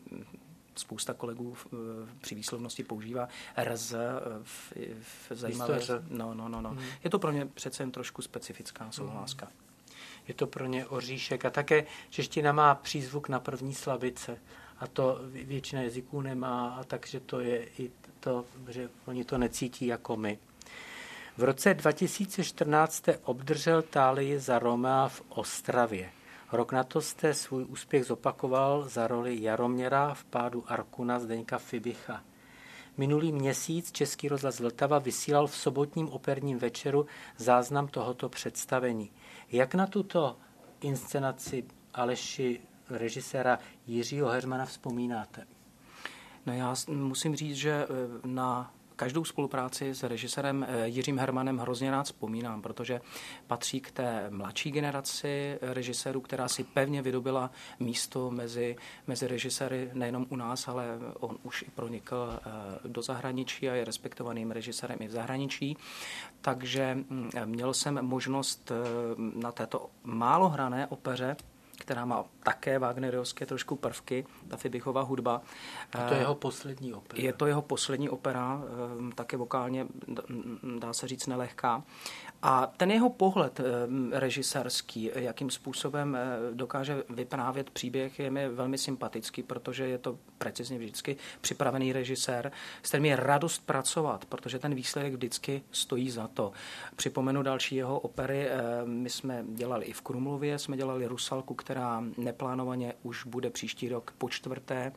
spousta kolegů při výslovnosti používá rz v, v zajímavé... No, no, no, no. Hmm. Je to pro ně přece jen trošku specifická souhláska. Hmm. Je to pro ně oříšek a také čeština má přízvuk na první slabice a to většina jazyků nemá, a takže to je i to, že oni to necítí jako my. V roce dva tisíce čtrnáct jste obdržel Tálii za Romea v Ostravě. Rok na to jste svůj úspěch zopakoval za roli Jaroměra v Pádu Arkuna Zdeňka Fibicha. Minulý měsíc Český rozhlas Vltava vysílal v sobotním operním večeru záznam tohoto představení. Jak na tuto inscenaci Aleši režiséra Jiřího Heřmana vzpomínáte? No já musím říct, že na každou spolupráci s režisérem Jiřím Hermanem hrozně rád vzpomínám, protože patří k té mladší generaci režisérů, která si pevně vydobila místo mezi, mezi režiséry nejenom u nás, ale on už i pronikl do zahraničí a je respektovaným režisérem i v zahraničí. Takže měl jsem možnost na této málo hrané opeře, která má také wagnerovské trošku prvky, ta Fibichova hudba. A to je jeho poslední opera. Je to jeho poslední opera, také vokálně, dá se říct, nelehká. A ten jeho pohled režisérský, jakým způsobem dokáže vyprávět příběh, je mi velmi sympatický, protože je to precizně vždycky připravený režisér, s kterým je radost pracovat, protože ten výsledek vždycky stojí za to. Připomenu další jeho opery, my jsme dělali i v Krumlově, jsme dělali Rusalku, která neplánovaně už bude příští rok po čtvrté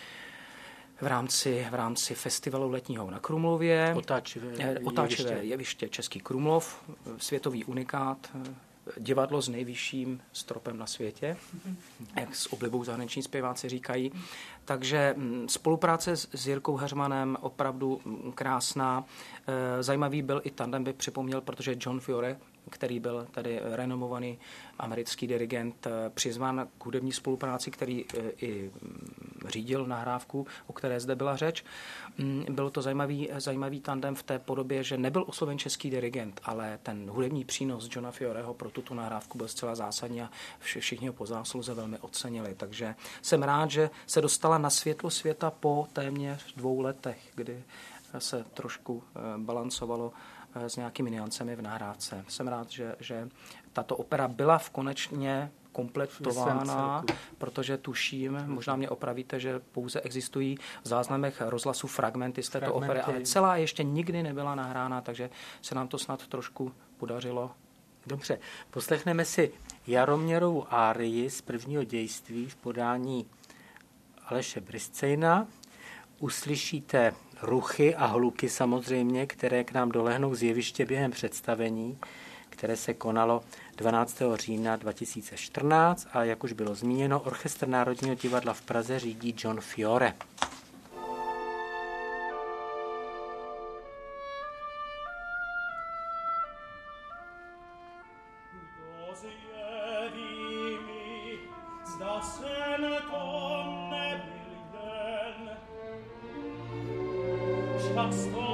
v rámci, v rámci festivalu letního na Krumlově. Otáčivé, Otáčivé jeviště. jeviště Český Krumlov, světový unikát, divadlo s nejvyšším stropem na světě, jak s oblibou zahraniční zpěváci říkají. Takže spolupráce s Jirkou Heřmanem opravdu krásná. Zajímavý byl i tandem, by připomněl, protože John Fiore, který byl tady renomovaný americký dirigent, přizván k hudební spolupráci, který i řídil nahrávku, o které zde byla řeč. Byl to zajímavý, zajímavý tandem v té podobě, že nebyl osloven český dirigent, ale ten hudební přínos Johna Fioreho pro tuto nahrávku byl zcela zásadní a všichni ho po zásluze velmi ocenili. Takže jsem rád, že se dostala na světlo světa po téměř dvou letech, kdy se trošku balancovalo s nějakými niancemi v nahrávce. Jsem rád, že, že tato opera byla v konečně kompletována, protože tuším, možná mě opravíte, že pouze existují v záznamech rozhlasu fragmenty z této fragmenty. opery, ale celá ještě nikdy nebyla nahrána, takže se nám to snad trošku podařilo. Dobře, poslechneme si Jaroměrovu árii z prvního dějství v podání Aleše Briscejna. Uslyšíte ruchy a hluky samozřejmě, které k nám dolehnou z jeviště během představení, které se konalo dvanáctého října dva tisíce čtrnáct a jak už bylo zmíněno, Orchestr Národního divadla v Praze řídí John Fiore.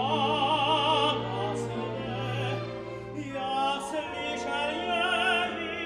Ja slyšel Jerí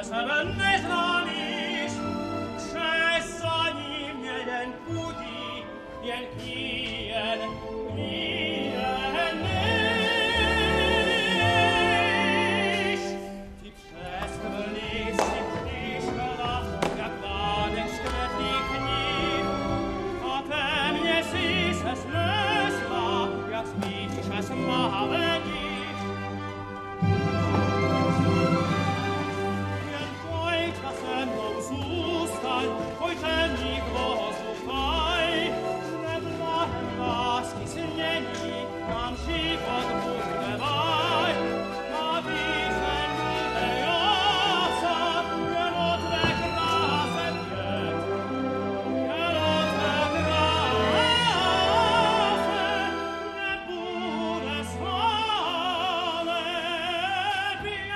sebe neznámíš, křes za ním jeden pudí, jen kníjen, kníjen níž. Ty přes vlny si přišla, jak váden škvětných dní, a témě si se smysla, jak smíš čas mávení. Pojďte mi k vozu, paj, neblahem lásky snění, mám život bude vaj. A více bude jáca, jen o tvé kráse pět, jen o tvé kráse nebude stále pět.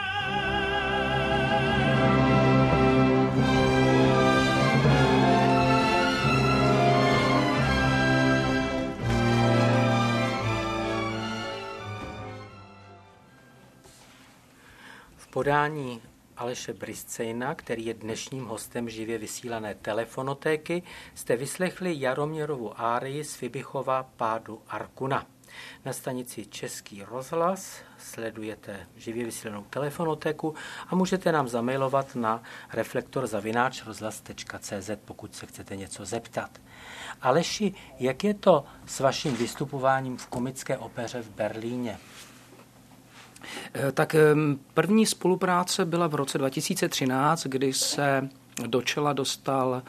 V podání Aleše Bryscejna, který je dnešním hostem živě vysílané telefonotéky, jste vyslechli Jaroměrovu árii z Fibichova Pádu Arkuna. Na stanici Český rozhlas sledujete živě vysílanou telefonotéku a můžete nám zamailovat na reflektor zavináč rozhlas tečka cé zet, pokud se chcete něco zeptat. Aleši, jak je to s vaším vystupováním v komické opeře v Berlíně? Tak první spolupráce byla v roce dva tisíce třináct, kdy se do čela dostal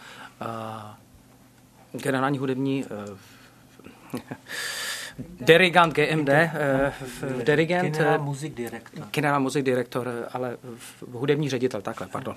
uh, generální hudební uh, dirigent G M D, uh, dirigent, generál music director. Generál music director, ale hudební ředitel, takhle, pardon.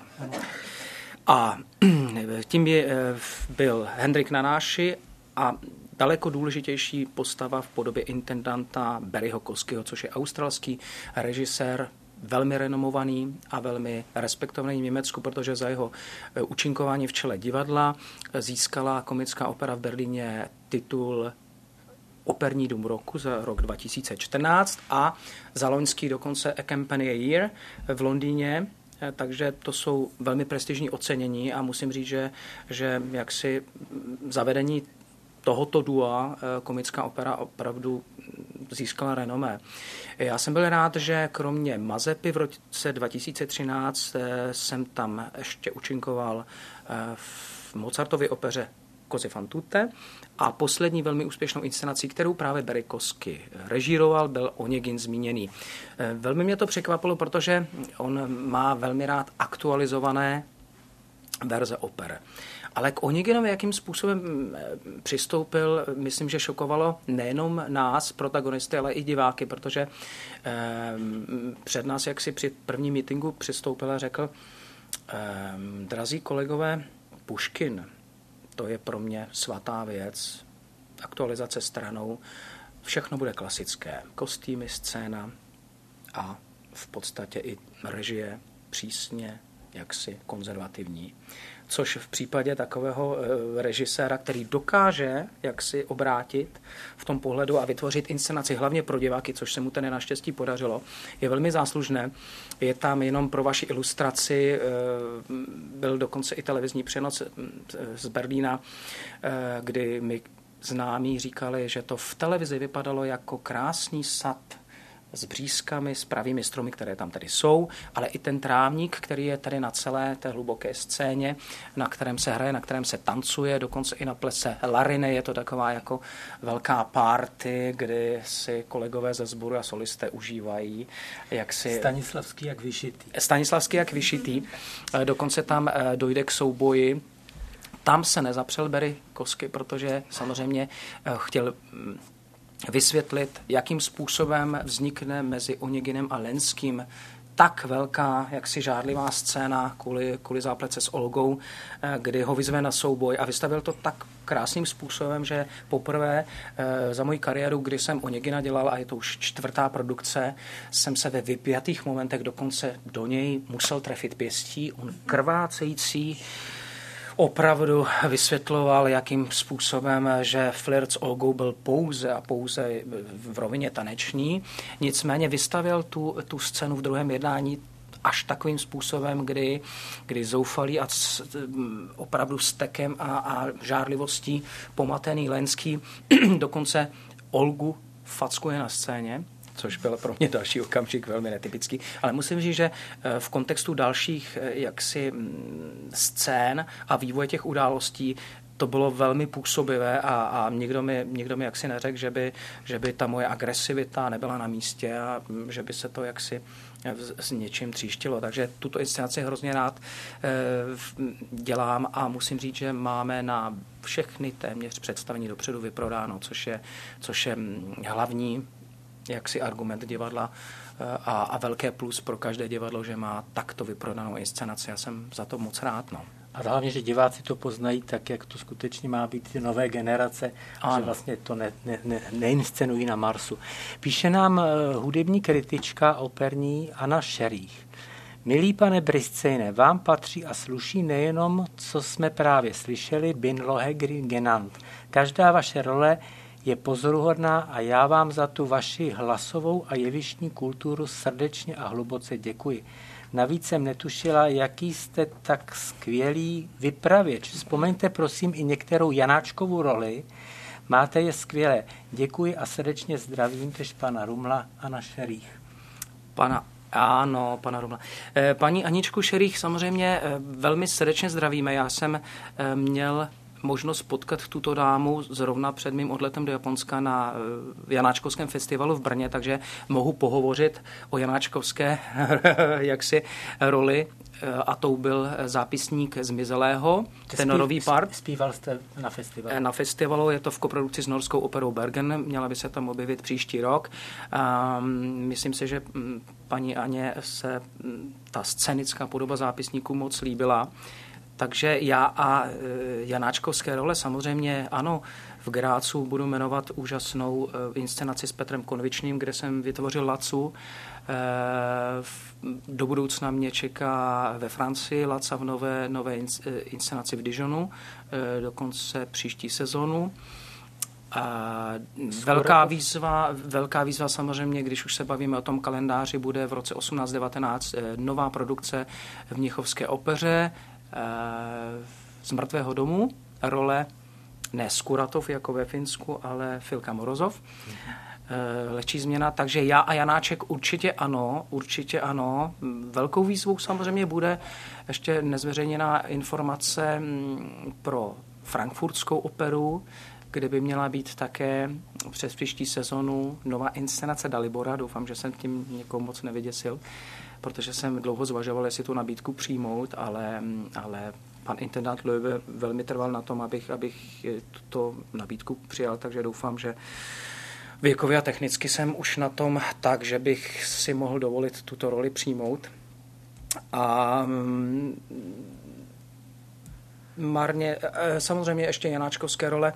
A tím je, byl Hendrik Nanáši a daleko důležitější postava v podobě intendanta Barryho Koskyho, což je australský režisér, velmi renomovaný a velmi respektovaný v Německu, protože za jeho účinkování v čele divadla získala komická opera v Berlíně titul Operní dům roku za rok dva tisíce čtrnáct a za loňský dokonce A Company a Year v Londýně. Takže to jsou velmi prestižní ocenění a musím říct, že, že jaksi zavedení tohoto dua komická opera opravdu získala renomé. Já jsem byl rád, že kromě Mazepy v roce dva tisíce třináct jsem tam ještě účinkoval v Mozartově opeře Così fan tutte a poslední velmi úspěšnou inscenací, kterou právě Barry Kosky režíroval, byl Onegin zmíněný. Velmi mě to překvapilo, protože on má velmi rád aktualizované verze oper. Ale k Oneginovi, jakým způsobem přistoupil, myslím, že šokovalo nejenom nás, protagonisty, ale i diváky, protože eh, před nás, jak si při prvním meetingu přistoupil a řekl, eh, drazí kolegové, Puškin, to je pro mě svatá věc, aktualizace stranou, všechno bude klasické, kostýmy, scéna a v podstatě i režie přísně jaksi konzervativní. Což v případě takového režiséra, který dokáže jaksi obrátit v tom pohledu a vytvořit inscenaci hlavně pro diváky, což se mu ten naštěstí podařilo, je velmi záslužné. Je tam jenom pro vaši ilustraci, byl dokonce i televizní přenos z Berlína, kdy mi známí říkali, že to v televizi vypadalo jako krásný sad s břízkami, s pravými stromy, které tam tady jsou, ale i ten trávník, který je tady na celé té hluboké scéně, na kterém se hraje, na kterém se tancuje, dokonce i na plese Lariny, je to taková jako velká party, kdy si kolegové ze sboru a solisté užívají. Jak si... Stanislavský jak vyšitý. Stanislavský jak vyšitý. Dokonce tam dojde k souboji. Tam se nezapřel Barry Kosky, protože samozřejmě chtěl vysvětlit, jakým způsobem vznikne mezi Oneginem a Lenským tak velká, jaksi žárlivá scéna kvůli, kvůli záplece s Olgou, kdy ho vyzve na souboj a vystavil to tak krásným způsobem, že poprvé za moji kariéru, kdy jsem Onegina dělal, a je to už čtvrtá produkce, jsem se ve vypjatých momentech dokonce do něj musel trefit pěstí. On krvácející opravdu vysvětloval, jakým způsobem, že flirt s Olgou byl pouze a pouze v rovině taneční. Nicméně vystavil tu, tu scénu v druhém jednání až takovým způsobem, kdy, kdy zoufalý a c, opravdu stekem a, a žárlivostí pomatený Lenský dokonce Olgu fackuje na scéně, což byl pro mě další okamžik velmi netypický. Ale musím říct, že v kontextu dalších jaksi scén a vývoje těch událostí to bylo velmi působivé a, a nikdo, mi, nikdo mi jaksi neřekl, že by, že by ta moje agresivita nebyla na místě a že by se to jaksi s něčím tříštilo. Takže tuto inscenaci hrozně rád e, dělám a musím říct, že máme na všechny téměř představení dopředu vyprodáno, což je, což je hlavní jaksi argument divadla a, a velké plus pro každé divadlo, že má takto vyprodanou inscenaci. Já jsem za to moc rád. No. A hlavně, že diváci to poznají tak, jak to skutečně má být ty nové generace, a že vlastně to ne, ne, ne, neinscenují na Marsu. Píše nám hudební kritička operní Anna Šerých. Milý pane Briscejne, vám patří a sluší nejenom, co jsme právě slyšeli, bin Lohegri genant. Každá vaše role je pozoruhodná a já vám za tu vaši hlasovou a jevištní kulturu srdečně a hluboce děkuji. Navíc jsem netušila, jaký jste tak skvělý vypravěč. Vzpomeňte prosím i některou Janáčkovu roli. Máte je skvělé. Děkuji a srdečně zdravím tež pana Rumla a na Šerých. Pana, ano, pana Rumla. Paní Aničku Šerých samozřejmě velmi srdečně zdravíme. Já jsem měl možnost potkat tuto dámu zrovna před mým odletem do Japonska na Janáčkovském festivalu v Brně, takže mohu pohovořit o janáčkovské jaksi roli a tou byl zápisník Zmizelého, tenorový part. Zpíval jste na festivalu? Na festivalu, je to v koprodukci s norskou operou Bergen, měla by se tam objevit příští rok. Myslím si, že paní Aně se ta scénická podoba zápisníků moc líbila. Takže já a janáčkovské role samozřejmě ano, v Grácu budu jmenovat úžasnou inscenaci s Petrem Konvičným, kde jsem vytvořil Lacu. Do budoucna mě čeká ve Francii Laca v nové, nové inscenaci v Dijonu, dokonce příští sezonu. A velká výzva, velká výzva samozřejmě, když už se bavíme o tom kalendáři, bude v roce osmnáct devatenáct nová produkce v Mnichovské opeře z Mrtvého domu, role ne Skuratov jako ve Finsku, ale Filka Morozov. Lehčí změna, takže já a Janáček určitě ano, určitě ano. Velkou výzvou samozřejmě bude ještě nezveřejněná informace pro frankfurtskou operu, kde by měla být také přes příští sezonu nová inscenace Dalibora. Doufám, že jsem tím někoho moc nevyděsil, protože jsem dlouho zvažoval, jestli tu nabídku přijmout, ale, ale pan intendant Löwe velmi trval na tom, abych, abych tuto nabídku přijal, takže doufám, že věkově a technicky jsem už na tom tak, že bych si mohl dovolit tuto roli přijmout. A marně, samozřejmě ještě janáčkovské role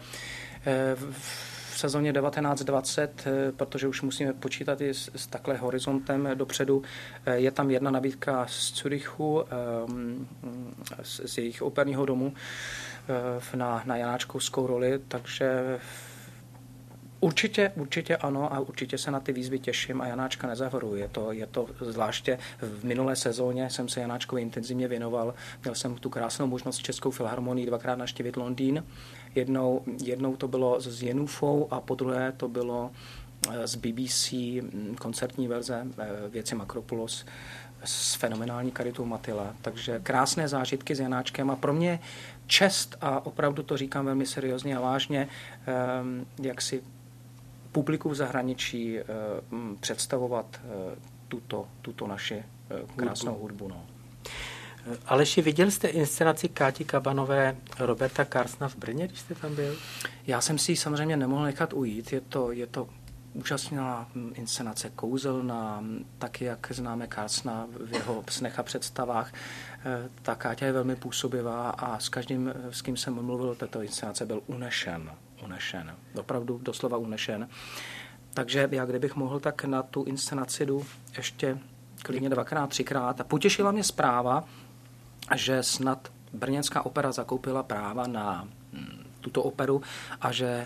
v sezóně devatenáct dvacet, protože už musíme počítat i s, s takhle horizontem dopředu. Je tam jedna nabídka z Curychu, z, z jejich operního domu na, na janáčkovskou roli, takže Určitě, určitě ano a určitě se na ty výzvy těším a Janáčka nezavaruji. Je to, je to zvláště v minulé sezóně jsem se Janáčkovi intenzivně věnoval. Měl jsem tu krásnou možnost s Českou filharmonií dvakrát navštívit Londýn. Jednou, jednou to bylo s Jenufou a po druhé to bylo z B B C koncertní verze věci Makropulos s fenomenální Karitou Matila. Takže krásné zážitky s Janáčkem a pro mě čest a opravdu to říkám velmi seriózně a vážně, jak si publiku v zahraničí eh, představovat eh, tuto, tuto naši eh, krásnou hudbu. No. Aleši, viděl jste inscenaci Káti Kabanové Roberta Karsna v Brně, když jste tam byl? Já jsem si ji samozřejmě nemohl nechat ujít. Je to, je to úžasná inscenace, kouzelná, taky jak známe Karsna v jeho snech a představách. Ta Káťa je velmi působivá a s každým, s kým jsem mluvil, této inscenace byl unešen. unešen. Opravdu doslova unešen. Takže já kdybych mohl, tak na tu inscenaci jdu ještě klidně dvakrát, třikrát. A potěšila mě zpráva, že snad brněnská opera zakoupila práva na tuto operu a že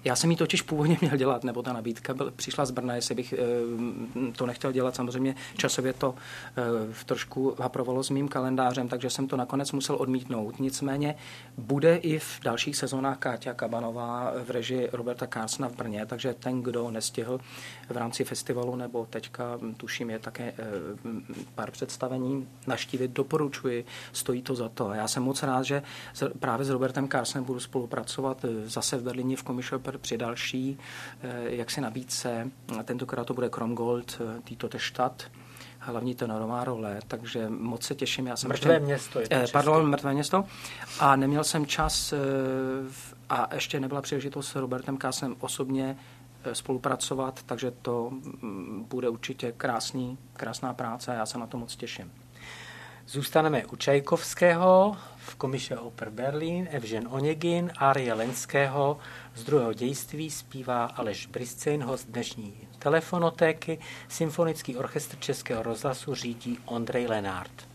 Já jsem ji totiž původně měl dělat, nebo ta nabídka byl, přišla z Brna, jestli bych e, to nechtěl dělat. Samozřejmě časově to e, trošku haprovalo s mým kalendářem, takže jsem to nakonec musel odmítnout. Nicméně bude i v dalších sezónách Káťa Kabanová v režii Roberta Carsona v Brně, takže ten, kdo nestihl v rámci festivalu, nebo teďka tuším je také e, pár představení naštívit, doporučuji, stojí to za to. Já jsem moc rád, že právě s Robertem Carsonem budu spolupracovat zase v Berlíně v Komischöper při další jaksi nabídce. Tentokrát to bude Kromgold, Tito Stadt, hlavní tenorová role, takže moc se těším. Já jsem Mrtvé ještě, město. Je eh, pardon, Mrtvé město. A neměl jsem čas eh, a ještě nebyla příležitost s Robertem Carsonem osobně eh, spolupracovat, takže to mm, bude určitě krásný, krásná práce a já se na to moc těším. Zůstaneme u Čajkovského, v Komischöper Berlín, Evžen Onegin, árie Lenského, z druhého dějství zpívá Aleš Briscin, host dnešní telefonotéky, Symfonický orchestr Českého rozhlasu řídí Ondrej Lenart.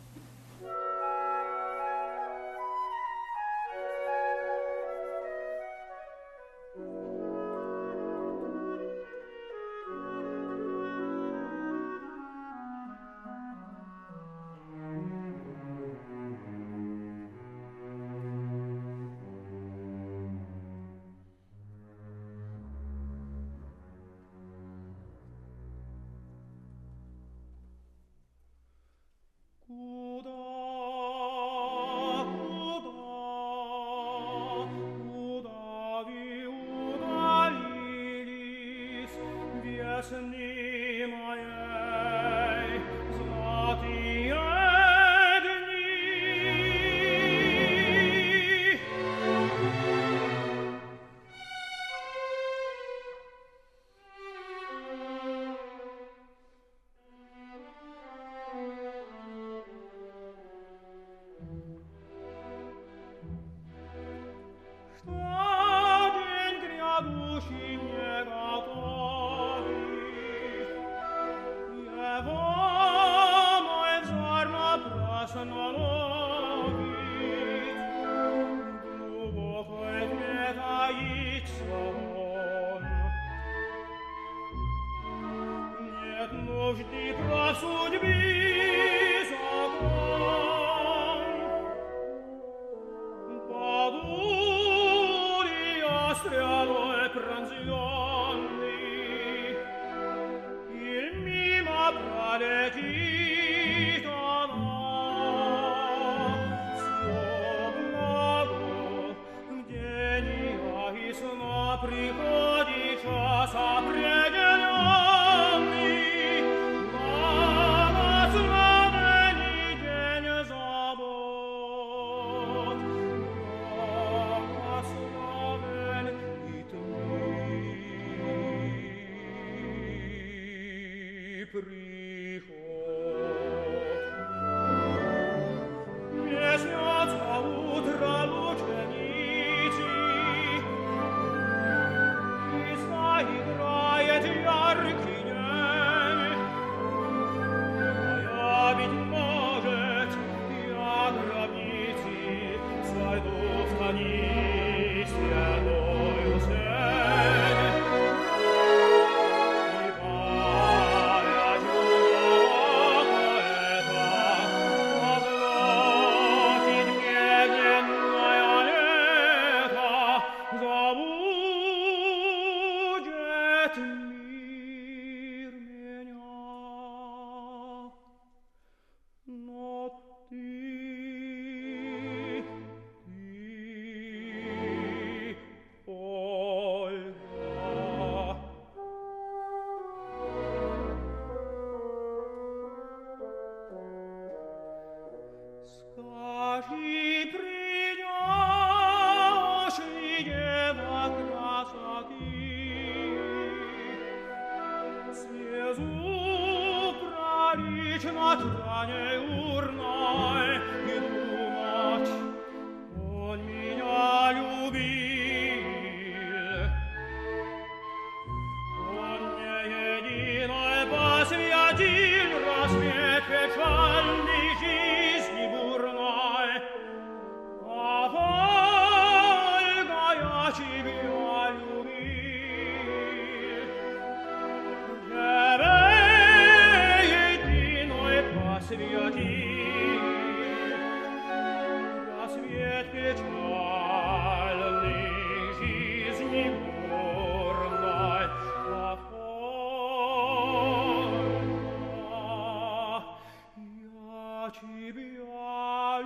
тебя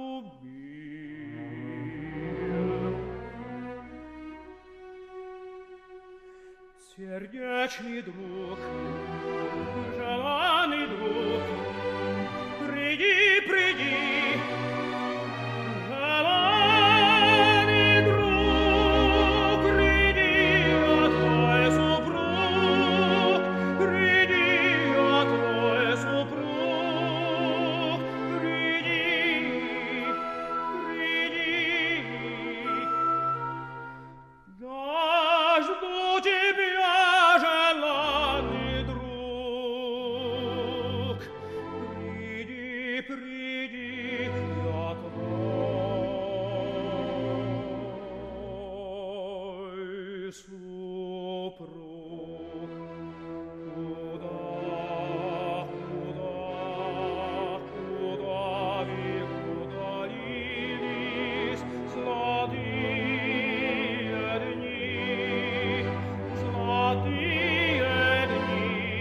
любил. Сердечный друг, желанный друг, приди, приди, желанный друг, приди, твой супруг, приди, твой супруг, приди, приди, да жду тебя, желанный друг, приди, приди, я твой супруг. Куда, куда, куда вы удалились, золотые дни, золотые дни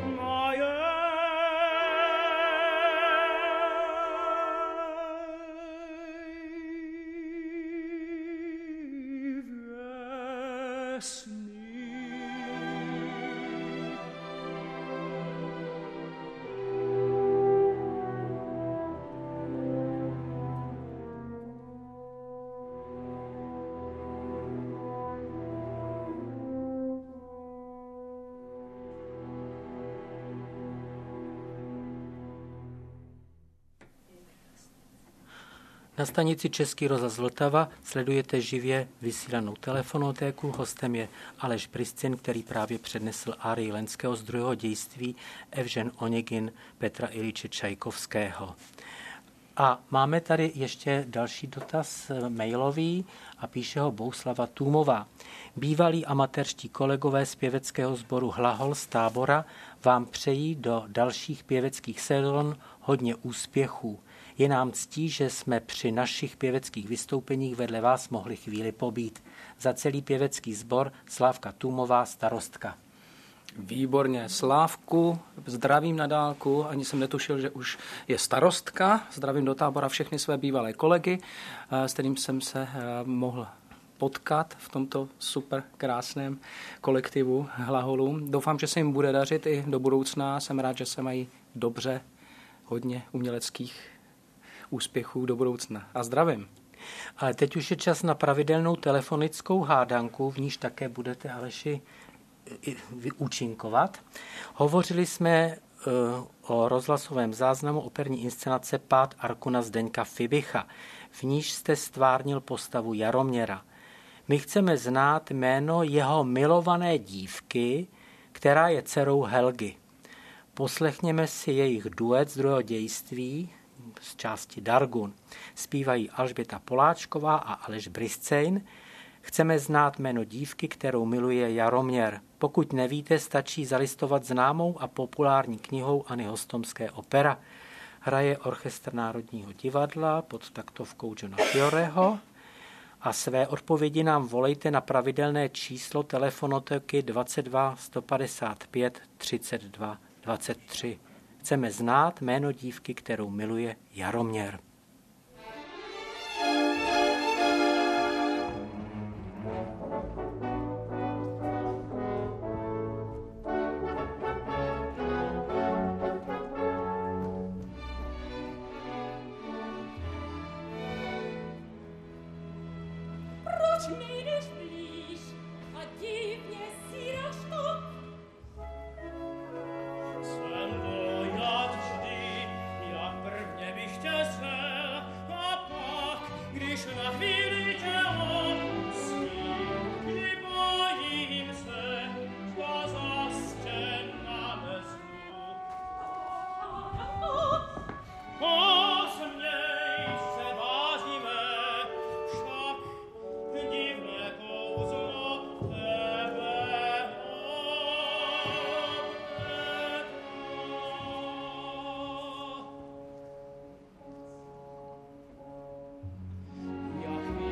моей весны. Na stanici Český rozhlas Vltava sledujete živě vysílanou telefonotéku. Hostem je Aleš Bryscin, který právě přednesl árii Lenského z druhého dějství Evžen Onegin Petra Iljiče Čajkovského. A máme tady ještě další dotaz mailový a píše ho Bouslava Tůmová. Bývalí amatérští kolegové z pěveckého sboru Hlahol z Tábora vám přejí do dalších pěveckých sezon hodně úspěchů. Je nám ctí, že jsme při našich pěveckých vystoupeních vedle vás mohli chvíli pobít. Za celý pěvecký sbor Slávka Tůmová, starostka. Výborně. Slávku, zdravím na dálku, ani jsem netušil, že už je starostka. Zdravím do Tábora všechny své bývalé kolegy, s kterým jsem se mohl potkat v tomto super krásném kolektivu Hlaholů. Doufám, že se jim bude dařit i do budoucna. Jsem rád, že se mají dobře, hodně uměleckých úspěchů do budoucna. A zdravím. Ale teď už je čas na pravidelnou telefonickou hádanku, v níž také budete, Aleši, účinkovat. Hovořili jsme o rozhlasovém záznamu operní inscenace Pád Arkuna Zdeňka Fibicha, v níž jste stvárnil postavu Jaroměra. My chceme znát jméno jeho milované dívky, která je dcerou Helgy. Poslechněme si jejich duet z druhého dějství z části Dargun. Zpívají Alžběta Poláčková a Aleš Bryscin. Chceme znát jméno dívky, kterou miluje Jaroměr. Pokud nevíte, stačí zalistovat známou a populární knihou Anny Hostomské Opera. Hraje Orchestr Národního divadla pod taktovkou Johna Fioreho a své odpovědi nám volejte na pravidelné číslo telefonotéky dvacet dva sto padesát pět třicet dva dvacet tři. Chceme znát jméno dívky, kterou miluje Jaroměr. Proč nejdeš blíž a divně síraš to? Jsem dojat vždy, jak prvně bych tě svel, a pak, když na chvíli tě opustím, kdy bojím se, zda zas tě nanesnu. Posměj se, bláznime, však divné kouzlo tebe obletlo. Jak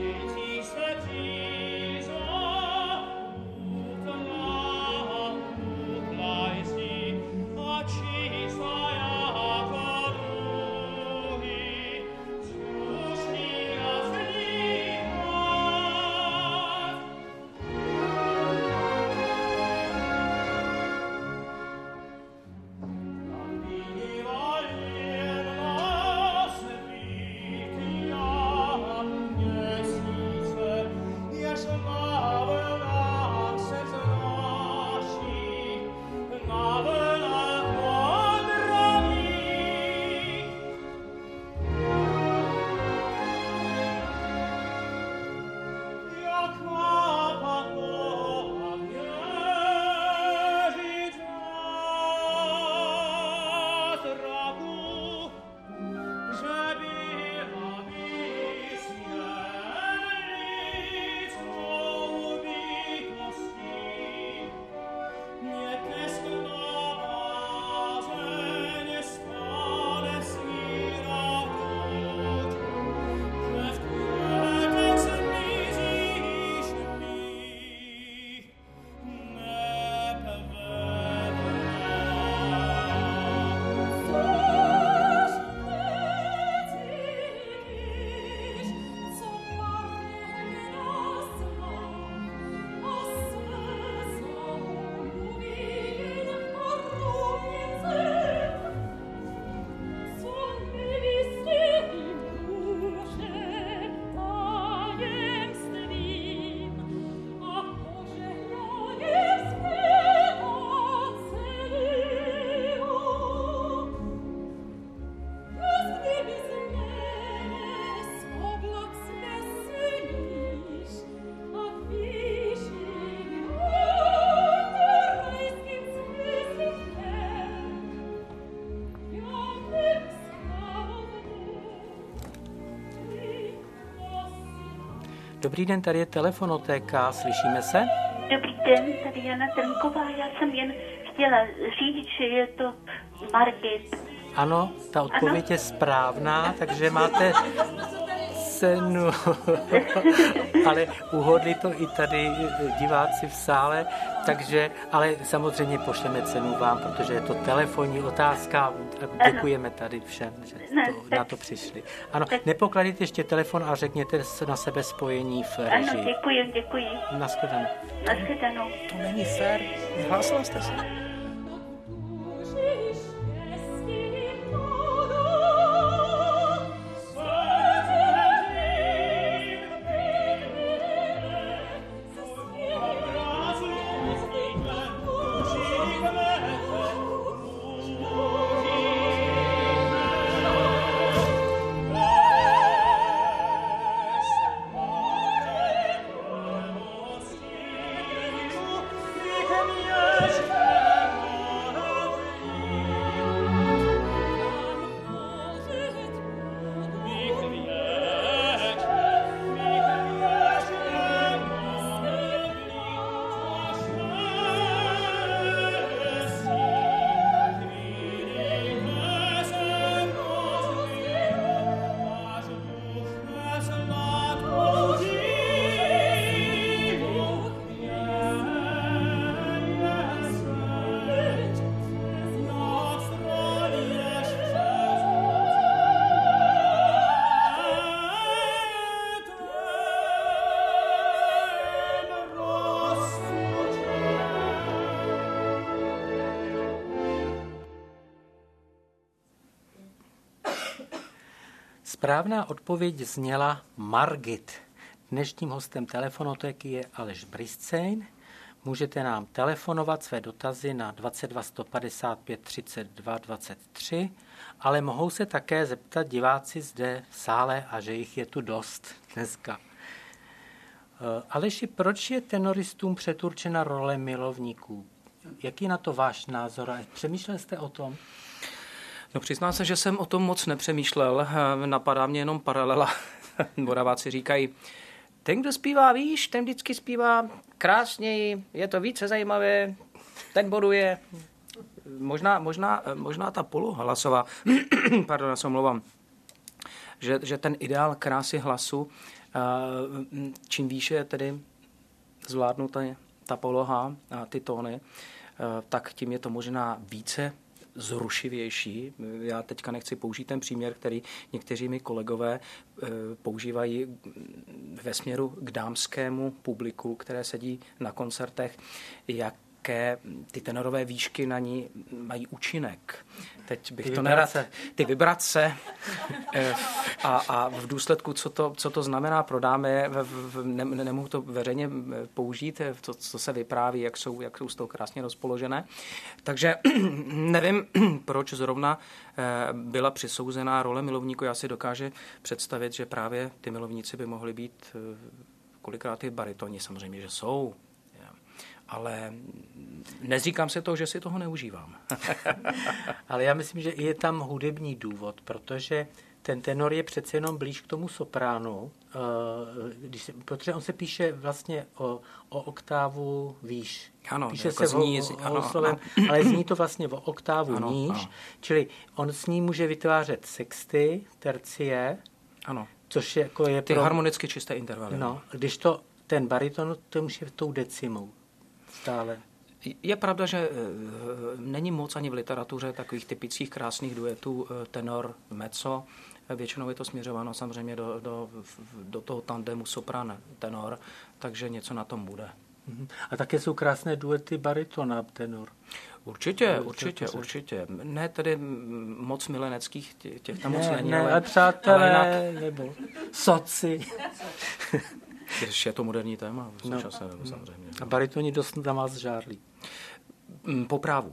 Dobrý den, tady je Telefonotéka, slyšíme se? Dobrý den, tady Jana Trnková. Já jsem jen chtěla říct, že je to Margit. Ano, ta odpověď ano. je správná, takže máte cenu. Ale uhodli to i tady diváci v sále, takže, ale samozřejmě pošleme cenu vám, protože je to telefonní otázka. Děkujeme tady všem, že to, na to přišli. Ano, nepokládejte ještě telefon a řekněte na sebe spojení v režii. Ano, děkuji, děkuji. Nashledanou. Nashledanou. To není fér. Hlásila jste se. Správná odpověď zněla Margit. Dnešním hostem Telefonotéky je Aleš Briscejn. Můžete nám telefonovat své dotazy na dvacet dva sto padesát pět třicet dva dvacet tři, ale mohou se také zeptat diváci zde v sále a že jich je tu dost dneska. Aleši, proč je tenoristům předurčena role milovníků? Jaký na to váš názor? Přemýšlel jste o tom? No přiznám se, že jsem o tom moc nepřemýšlel. Napadá mě jenom paralela. Moraváci říkají, ten, kdo zpívá výš, ten vždycky zpívá krásněji, je to více zajímavé, ten boduje. Možná, možná, možná ta poloha hlasová, pardon, já se omlouvám, že, že ten ideál krásy hlasu, čím výše je tedy zvládnuta ta poloha a ty tóny, tak tím je to možná více zrušivější. Já teďka nechci použít ten příměr, který někteří mi kolegové používají ve směru k dámskému publiku, které sedí na koncertech, jaké ty tenorové výšky na ní mají účinek. Teď bych ty to nerad. Ty vibrace. A, a v důsledku, co to, co to znamená pro dámy, ne, nemohu to veřejně použít, to, co se vypráví, jak jsou, jak jsou z toho krásně rozpoložené. Takže nevím, proč zrovna byla přisouzená role milovníku. Já si dokážu představit, že právě ty milovníci by mohli být kolikrát i baritoni, samozřejmě, že jsou. Ale nezříkám se toho, že si toho neužívám. Ale já myslím, že je tam hudební důvod, protože ten tenor je přece jenom blíž k tomu sopránu, když se, protože on se píše vlastně o, o oktávu výš. Ano, píše jako se zní, o, o, o slovem, ale zní to vlastně o oktávu ano, níž, ano. Čili on s ní může vytvářet sexty, tercie, ano. Což je, jako je ty pro... harmonicky čisté intervaly. No, když to ten bariton, to už je tou decimou. Stále. Je pravda, že není moc ani v literatuře takových typických krásných duetů tenor, mezzo. Většinou je to směřováno samozřejmě do, do, do toho tandemu sopran, tenor, takže něco na tom bude. A také jsou krásné duety bariton a tenor. Určitě, určitě, určitě. Ne tedy moc mileneckých, těch, těch tam ne, moc není. Ne, ale, ale přátelé, ale jinak... nebo soci. Je to moderní téma v současné no. době, samozřejmě. A baritoni dost na vás žárlí. Po právu.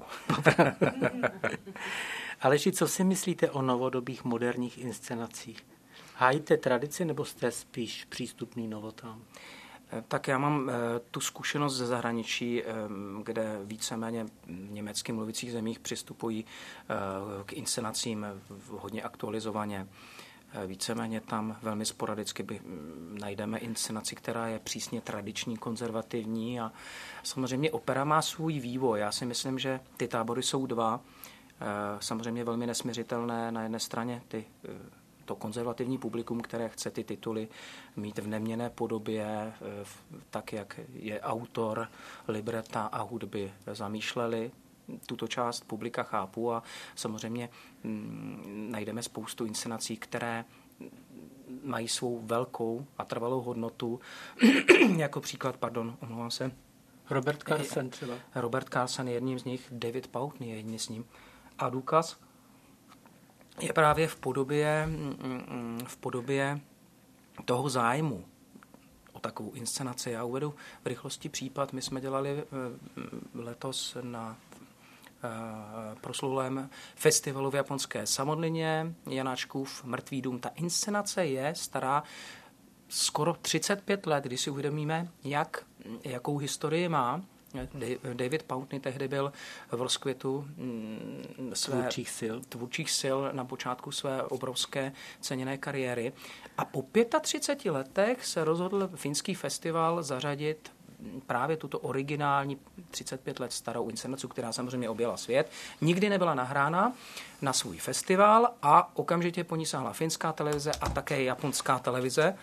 Aleši, co si myslíte o novodobých moderních inscenacích? Hájíte tradici nebo jste spíš přístupný novotám? Tak já mám tu zkušenost ze zahraničí, kde víceméně v německy mluvících zemích přistupují k inscenacím hodně aktualizovaně. Víceméně tam velmi sporadicky by, najdeme inscenaci, která je přísně tradiční, konzervativní a samozřejmě opera má svůj vývoj. Já si myslím, že ty tábory jsou dva, samozřejmě velmi nesmiřitelné. Na jedné straně ty, to konzervativní publikum, které chce ty tituly mít v neměnné podobě, tak jak je autor, libreta a hudby zamýšleli. Tuto část publika chápu a samozřejmě m, najdeme spoustu inscenací, které mají svou velkou a trvalou hodnotu. Jako příklad, pardon, omlouvám se. Robert Carson třeba. Robert Carson je jedním z nich, David Pountney je jedním z ním. A důkaz je právě v podobě, v podobě toho zájmu o takovou inscenaci. Já uvedu v rychlosti případ. My jsme dělali letos na proslulém festivalu v japonské Samodlině, Janáčkův Mrtvý dům. Ta inscenace je stará skoro třicet pět let, když si uvědomíme, jak, jakou historii má. David Pountney tehdy byl v rozkvětu své tvůrčích sil. tvůrčích sil na počátku své obrovské ceněné kariéry. A po třiceti pěti letech se rozhodl finský festival zařadit právě tuto originální třicet pět let starou inscenaci, která samozřejmě objela svět, nikdy nebyla nahrána na svůj festival a okamžitě po ní sáhla finská televize a také japonská televize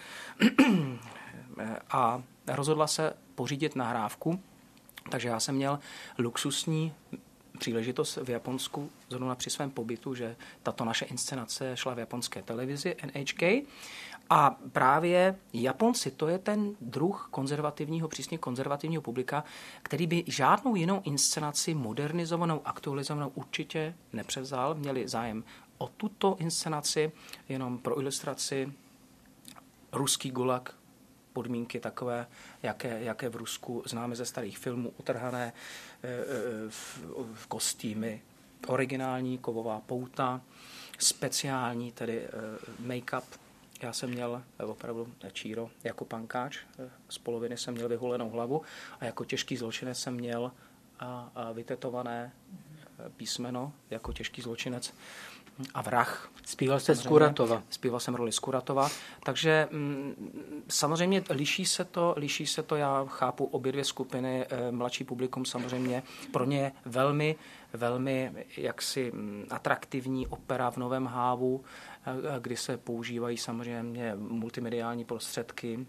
a rozhodla se pořídit nahrávku. Takže já jsem měl luxusní příležitost v Japonsku zrovna při svém pobytu, že tato naše inscenace šla v japonské televizi N H K. A právě Japonci, to je ten druh konzervativního, přísně konzervativního publika, který by žádnou jinou inscenaci modernizovanou, aktualizovanou určitě nepřevzal. Měli zájem o tuto inscenaci, jenom pro ilustraci ruský gulag, podmínky takové, jaké, jaké v Rusku známe ze starých filmů, utrhané v kostýmy, originální kovová pouta, speciální tedy make-up. Já jsem měl opravdu číro jako pankáč, z poloviny jsem měl vyhulenou hlavu a jako těžký zločinec jsem měl a, a vytetované písmeno jako těžký zločinec a vrah. Zpíval jste z Kuratova. Zpíval jsem roli z Kuratova, takže m, samozřejmě liší se to, liší se to, já chápu obě dvě skupiny, mladší publikum samozřejmě, pro ně je velmi, velmi jaksi atraktivní opera v Novém Hávu, kdy se používají samozřejmě multimediální prostředky.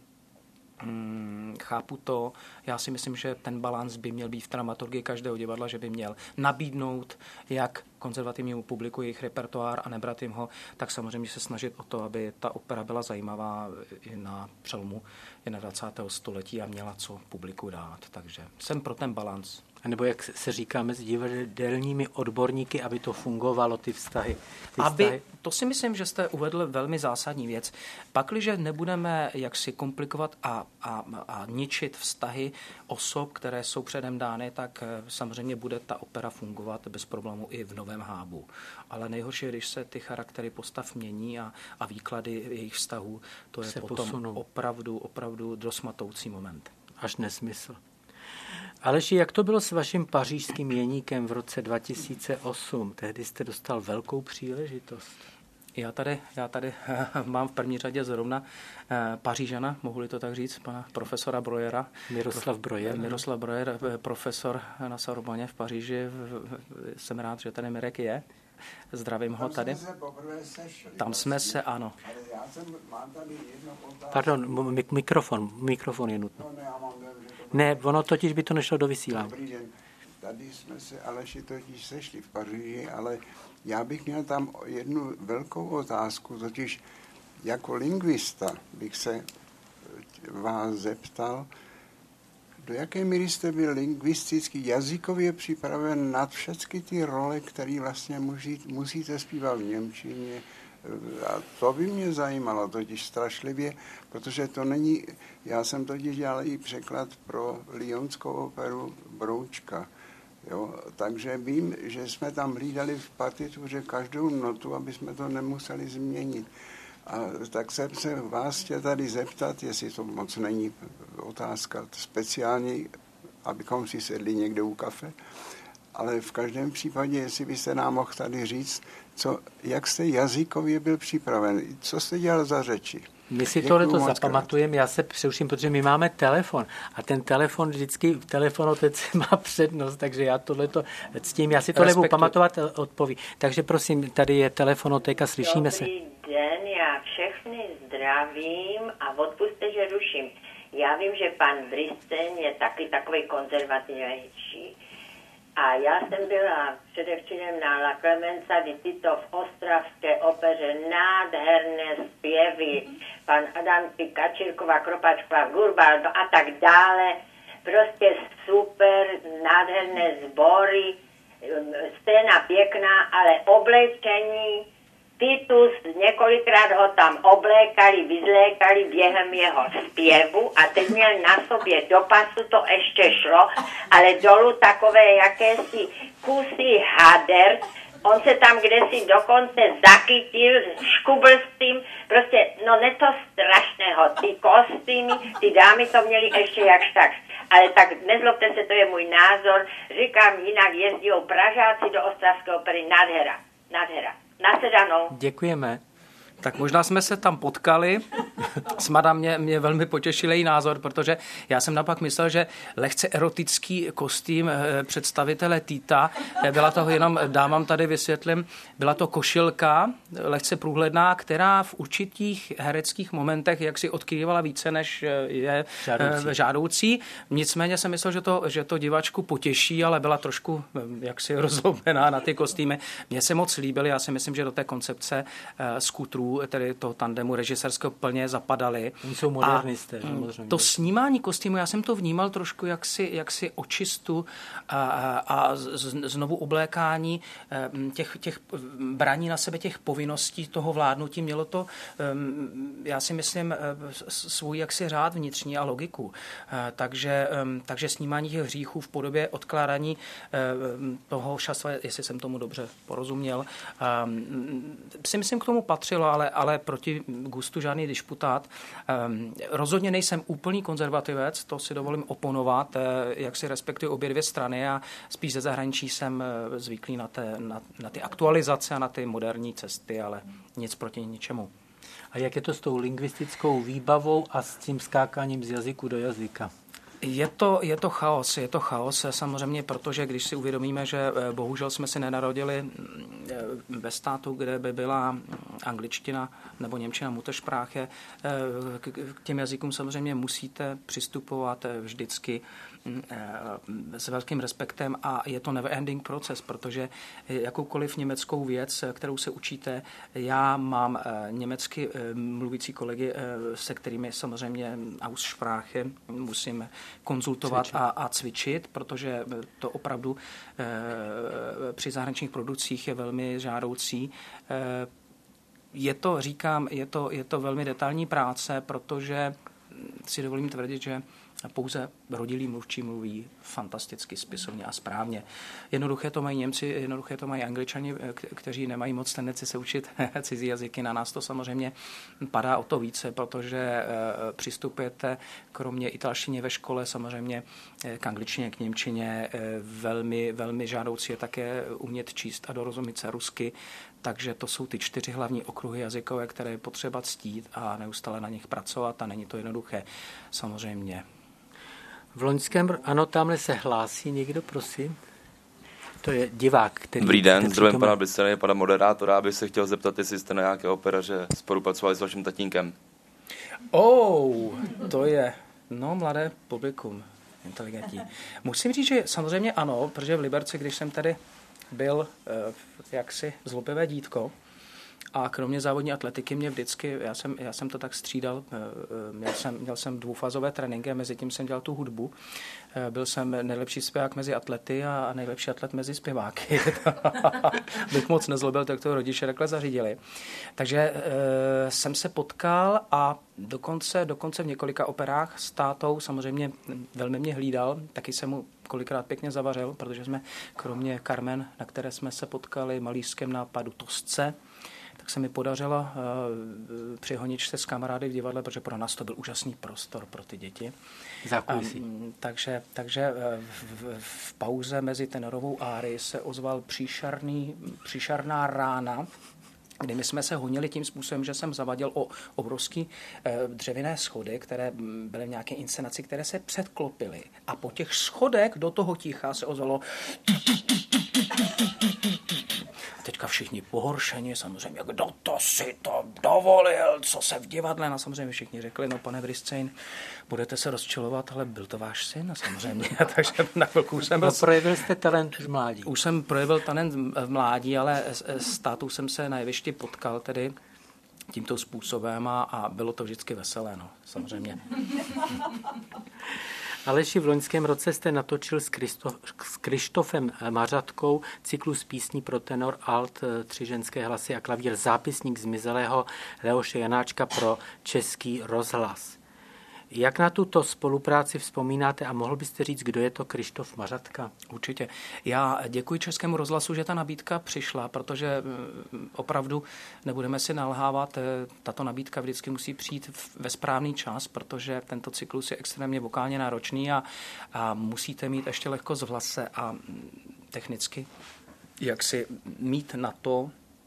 Hmm, chápu to. Já si myslím, že ten balans by měl být v dramaturgii každého divadla, že by měl nabídnout jak konzervativnímu publiku jejich repertoár a nebrat jim ho, tak samozřejmě se snažit o to, aby ta opera byla zajímavá i na přelomu dvacátého století a měla co publiku dát. Takže jsem pro ten balans. A nebo jak se říká mezi divadelními odborníky, aby to fungovalo, ty vztahy. Ty aby, vztahy. To si myslím, že jste uvedl velmi zásadní věc. Pakliže nebudeme jaksi komplikovat a, a, a ničit vztahy osob, které jsou předem dány, tak samozřejmě bude ta opera fungovat bez problému i v Novém Hábu. Ale nejhorší je, když se ty charaktery postav mění a, a výklady jejich vztahů, to je se potom posunou. opravdu, opravdu dost matoucí moment. Až nesmysl. Aleši, jak to bylo s vaším pařížským jeníkem v roce dva tisíce osm? Tehdy jste dostal velkou příležitost. Já tady, já tady mám v první řadě zrovna Pařížana, mohu-li to tak říct, pana profesora Brojera. Miroslav Brojer. Miroslav Brojer, profesor na Sorboně v Paříži. Jsem rád, že tady Mirek je. Zdravím ho tady. Tam jsme se poprvé sešli. Tam jsme se, ano. Ale já jsem, mám tady jedno otázku. Pardon, mik- mikrofon, mikrofon je nutno. No, ne, já mám dojem, že to Ne, ono totiž by to nešlo do vysílání. Dobrý den. Tady jsme se Aleši totiž sešli v Paříži, ale já bych měl tam jednu velkou otázku, totiž jako lingvista bych se vás zeptal, do jaké míry jste byl lingvisticky, jazykově připraven na všechny ty role, které vlastně musí, musíte zpívat v němčině. A to by mě zajímalo totiž strašlivě, protože to není, já jsem totiž dělal i překlad pro lyonskou operu Broučka. Jo, takže vím, že jsme tam hlídali v partituře každou notu, aby jsme to nemuseli změnit. A tak jsem se vás chtěl tady zeptat, jestli to moc není otázka speciální, abychom si sedli někde u kafe, ale v každém případě, jestli byste nám mohl tady říct, co, jak jste jazykově byl připraven, co jste dělal za řeči. My si tohleto zapamatujeme, já se přeruším, protože my máme telefon a ten telefon vždycky, telefonotec má přednost, takže já tohleto ctím, já si tohle budu pamatovat, odpoví. Takže prosím, tady je telefonotéka, slyšíme se. Dobrý den, já všechny zdravím a odpusťte, že ruším. Já vím, že pan Bristen je taky takový konzervativnější. A já jsem byla předevčírem na La Clemenza di Tito v ostravské opeře, nádherné zpěvy, pan Adam Kačírková, Kropačková, Gurbaldo a tak dále. Prostě super, nádherné sbory, scéna pěkná, ale oblečení, Titus, několikrát ho tam oblékali, vyzlékali během jeho zpěvu a teď měl na sobě do pasu, to ještě šlo, ale dolů takové jakési kusy hader. On se tam kdesi dokonce zachytil, škubl s tím, prostě, no ne to strašného, ty kostýmy, ty dámy to měly ještě jakž tak. Ale tak nezlobte se, to je můj názor, říkám, jinak jezdí Pražáci do ostravské opery, nádhera, nádhera. Nasedanou. Děkujeme. Tak možná jsme se tam potkali. S madam mě, mě velmi potěšil její názor, protože já jsem napak myslel, že lehce erotický kostým představitele Tita, byla to jenom, dávám tady vysvětlím, byla to košilka, lehce průhledná, která v určitých hereckých momentech jaksi odkrývala více, než je žádoucí. žádoucí. Nicméně jsem myslel, že to, že to diváčku potěší, ale byla trošku jaksi rozlobená na ty kostýmy. Mně se moc líbily, já si myslím, že do té koncepce skutrů, tedy toho tandemu režisérského, plně zapadali. Oni jsou modernisté. A to snímání kostýmu, já jsem to vnímal trošku jaksi, jaksi očistu a, a znovu oblékání těch, těch braní na sebe těch povinností toho vládnutí. Mělo to, já si myslím, svůj jaksi řád vnitřní a logiku. Takže, takže snímání těch hříchů v podobě odkládání toho šastva, jestli jsem tomu dobře porozuměl, si myslím, k tomu patřilo, ale, ale proti gustu žádný disputát. Rozhodně nejsem úplný konzervativec, to si dovolím oponovat, jak si respektuji obě dvě strany a spíš ze zahraničí jsem zvyklý na, té, na, na ty aktualizace a na ty moderní cesty, ale nic proti ničemu. A jak je to s tou lingvistickou výbavou a s tím skákáním z jazyku do jazyka? Je to, je to chaos, je to chaos samozřejmě, protože když si uvědomíme, že bohužel jsme si nenarodili ve státu, kde by byla angličtina nebo němčina Muttersprache, k těm jazykům samozřejmě musíte přistupovat vždycky s velkým respektem a je to never ending proces, protože jakoukoliv německou věc, kterou se učíte, já mám německy mluvící kolegy, se kterými samozřejmě Aussprache musím konzultovat a, a cvičit, protože to opravdu e, při zahraničních produkcích je velmi žádoucí. E, je to, říkám, je to, je to velmi detailní práce, protože si dovolím tvrdit, že pouze rodilí mluvčí mluví fantasticky, spisovně a správně. Jednoduché to mají Němci, jednoduché to mají Angličani, kteří nemají moc tendenci se učit cizí jazyky. Na nás to samozřejmě padá o to více, protože přistupujete kromě italštině ve škole samozřejmě k angličtině, k němčině. Velmi, velmi žádoucí je také umět číst a dorozumět se rusky. Takže to jsou ty čtyři hlavní okruhy jazykové, které je potřeba ctít a neustále na nich pracovat a není to jednoduché, samozřejmě. V loňském, ano, tamhle se hlásí někdo, prosím. To je divák, který... Dobrý den, zdravím pana Bristeny, pana moderátora, abych se chtěl zeptat, jestli jste na nějaké opeře spolupracovali s vaším tatínkem. Oh, to je, no, mladé publikum, inteligentní. Musím říct, že samozřejmě ano, protože v Liberci, když jsem tady byl jaksi zlobivé dítko a kromě závodní atletiky mě vždycky, já jsem, já jsem to tak střídal, měl jsem, měl jsem dvoufázové tréninky a mezi tím jsem dělal tu hudbu. Byl jsem nejlepší zpěvák mezi atlety a nejlepší atlet mezi zpěváky. Bych moc nezlobil, tak to rodiče takhle zařídili. Takže e, jsem se potkal a dokonce, dokonce v několika operách s tátou samozřejmě velmi mě hlídal, taky jsem mu kolikrát pěkně zavařil, protože jsme kromě Carmen, na které jsme se potkali malířském nápadu Tosce, tak se mi podařilo uh, při honičce s kamarády v divadle, protože pro nás to byl úžasný prostor pro ty děti. Um, takže takže v, v pauze mezi tenorovou árii se ozval příšerný, příšerná rána, kdy my jsme se honili tím způsobem, že jsem zavadil o obrovský eh, dřevěné schody, které byly v nějaké inscenaci, které se předklopily. A po těch schodech do toho ticha se ozvalo a teďka všichni pohoršeni, samozřejmě, kdo to si to dovolil, co se v divadle, no samozřejmě všichni řekli, no pane Briscane, budete se rozčilovat, ale byl to váš syn, no, samozřejmě, takže na chvilku jsem byl... No, projevil jste talent už v mládí. Už jsem projevil talent v mládí, ale s, s tátou jsem se na jevišti potkal tedy tímto způsobem a, a bylo to vždycky veselé, no, samozřejmě. Aleši, v loňském roce jste natočil s, Kristo, s Krištofem Mařatkou cyklus písní pro tenor, alt, tři ženské hlasy a klavír zápisník zmizelého Leoše Janáčka pro Český rozhlas. Jak na tuto spolupráci vzpomínáte a mohl byste říct, kdo je to Krištof Mařatka? Určitě. Já děkuji Českému rozhlasu, že ta nabídka přišla, protože opravdu nebudeme si nalhávat, tato nabídka vždycky musí přijít ve správný čas, protože tento cyklus je extrémně vokálně náročný a, a musíte mít ještě lehkost v hlase a technicky, jak si mít na to,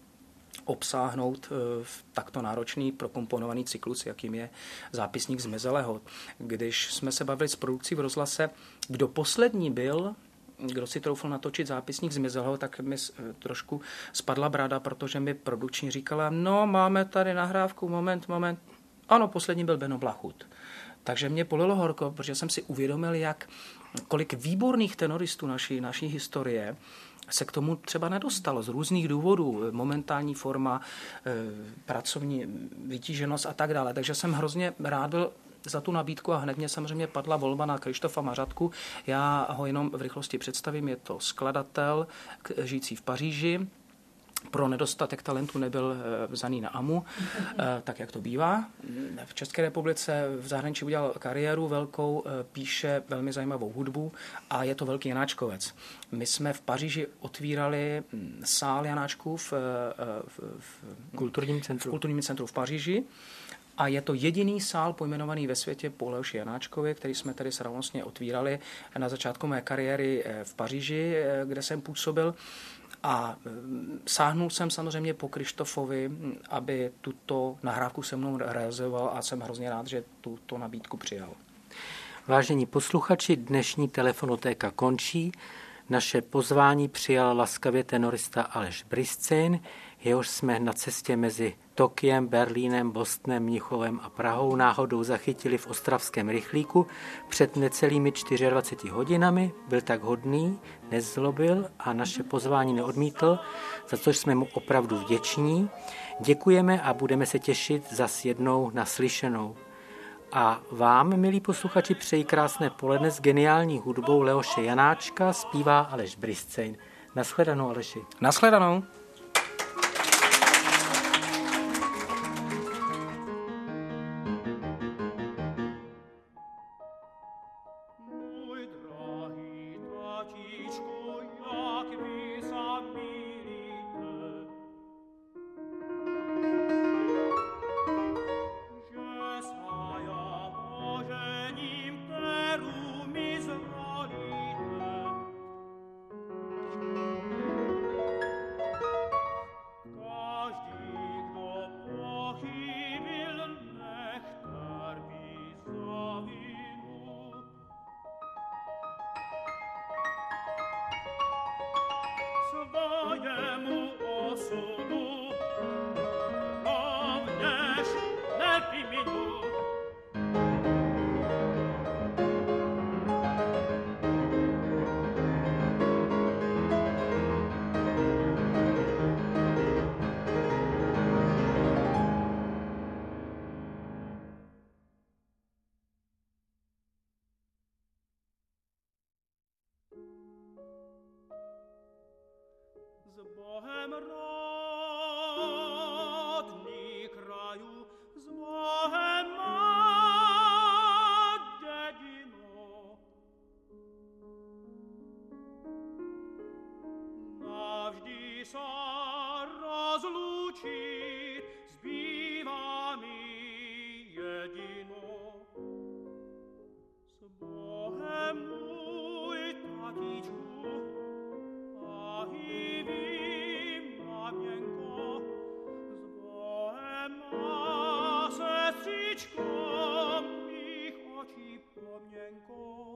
obsáhnout v takto náročný prokomponovaný cyklus, jakým je zápisník zmizelého. Když jsme se bavili s produkcí v rozhlase, kdo poslední byl, kdo si troufl natočit zápisník zmizelého, tak mi trošku spadla brada, protože mi produkční říkala, no máme tady nahrávku, moment, moment. Ano, poslední byl Beno Blachut. Takže mě polilo horko, protože jsem si uvědomil, jak kolik výborných tenoristů naší, naší historie se k tomu třeba nedostalo z různých důvodů, momentální forma, pracovní vytíženost a tak dále. Takže jsem hrozně rád byl za tu nabídku a hned mě samozřejmě padla volba na Krištofa Mařatku. Já ho jenom v rychlosti představím, je to skladatel žijící v Paříži. Pro nedostatek talentu nebyl vzaný na AMU, tak jak to bývá. V České republice v zahraničí udělal kariéru velkou, píše velmi zajímavou hudbu a je to velký Janáčkovec. My jsme v Paříži otvírali sál Janáčků v, v, v, kulturním centru. v kulturním centru v Paříži. A je to jediný sál pojmenovaný ve světě po Leoši Janáčkovi, který jsme tady slavnostně otvírali na začátku mé kariéry v Paříži, kde jsem působil. A sáhnul jsem samozřejmě po Krištofovi, aby tuto nahrávku se mnou realizoval a jsem hrozně rád, že tuto nabídku přijal. Vážení posluchači, dnešní telefonotéka končí. Naše pozvání přijal laskavě tenorista Aleš Briscane, jehož jsme na cestě mezi Tokiem, Berlínem, Bostonem, Mnichovem a Prahou náhodou zachytili v ostravském rychlíku před necelými dvaceti čtyřmi hodinami. Byl tak hodný, nezlobil a naše pozvání neodmítl, za což jsme mu opravdu vděční. Děkujeme a budeme se těšit zas jednou naslyšenou. A vám, milí posluchači, přeji krásné poledne s geniální hudbou Leoše Janáčka, zpívá Aleš Briscane. Nashledanou, Aleši. Nashledanou. Stříčkom mých očí płomienko.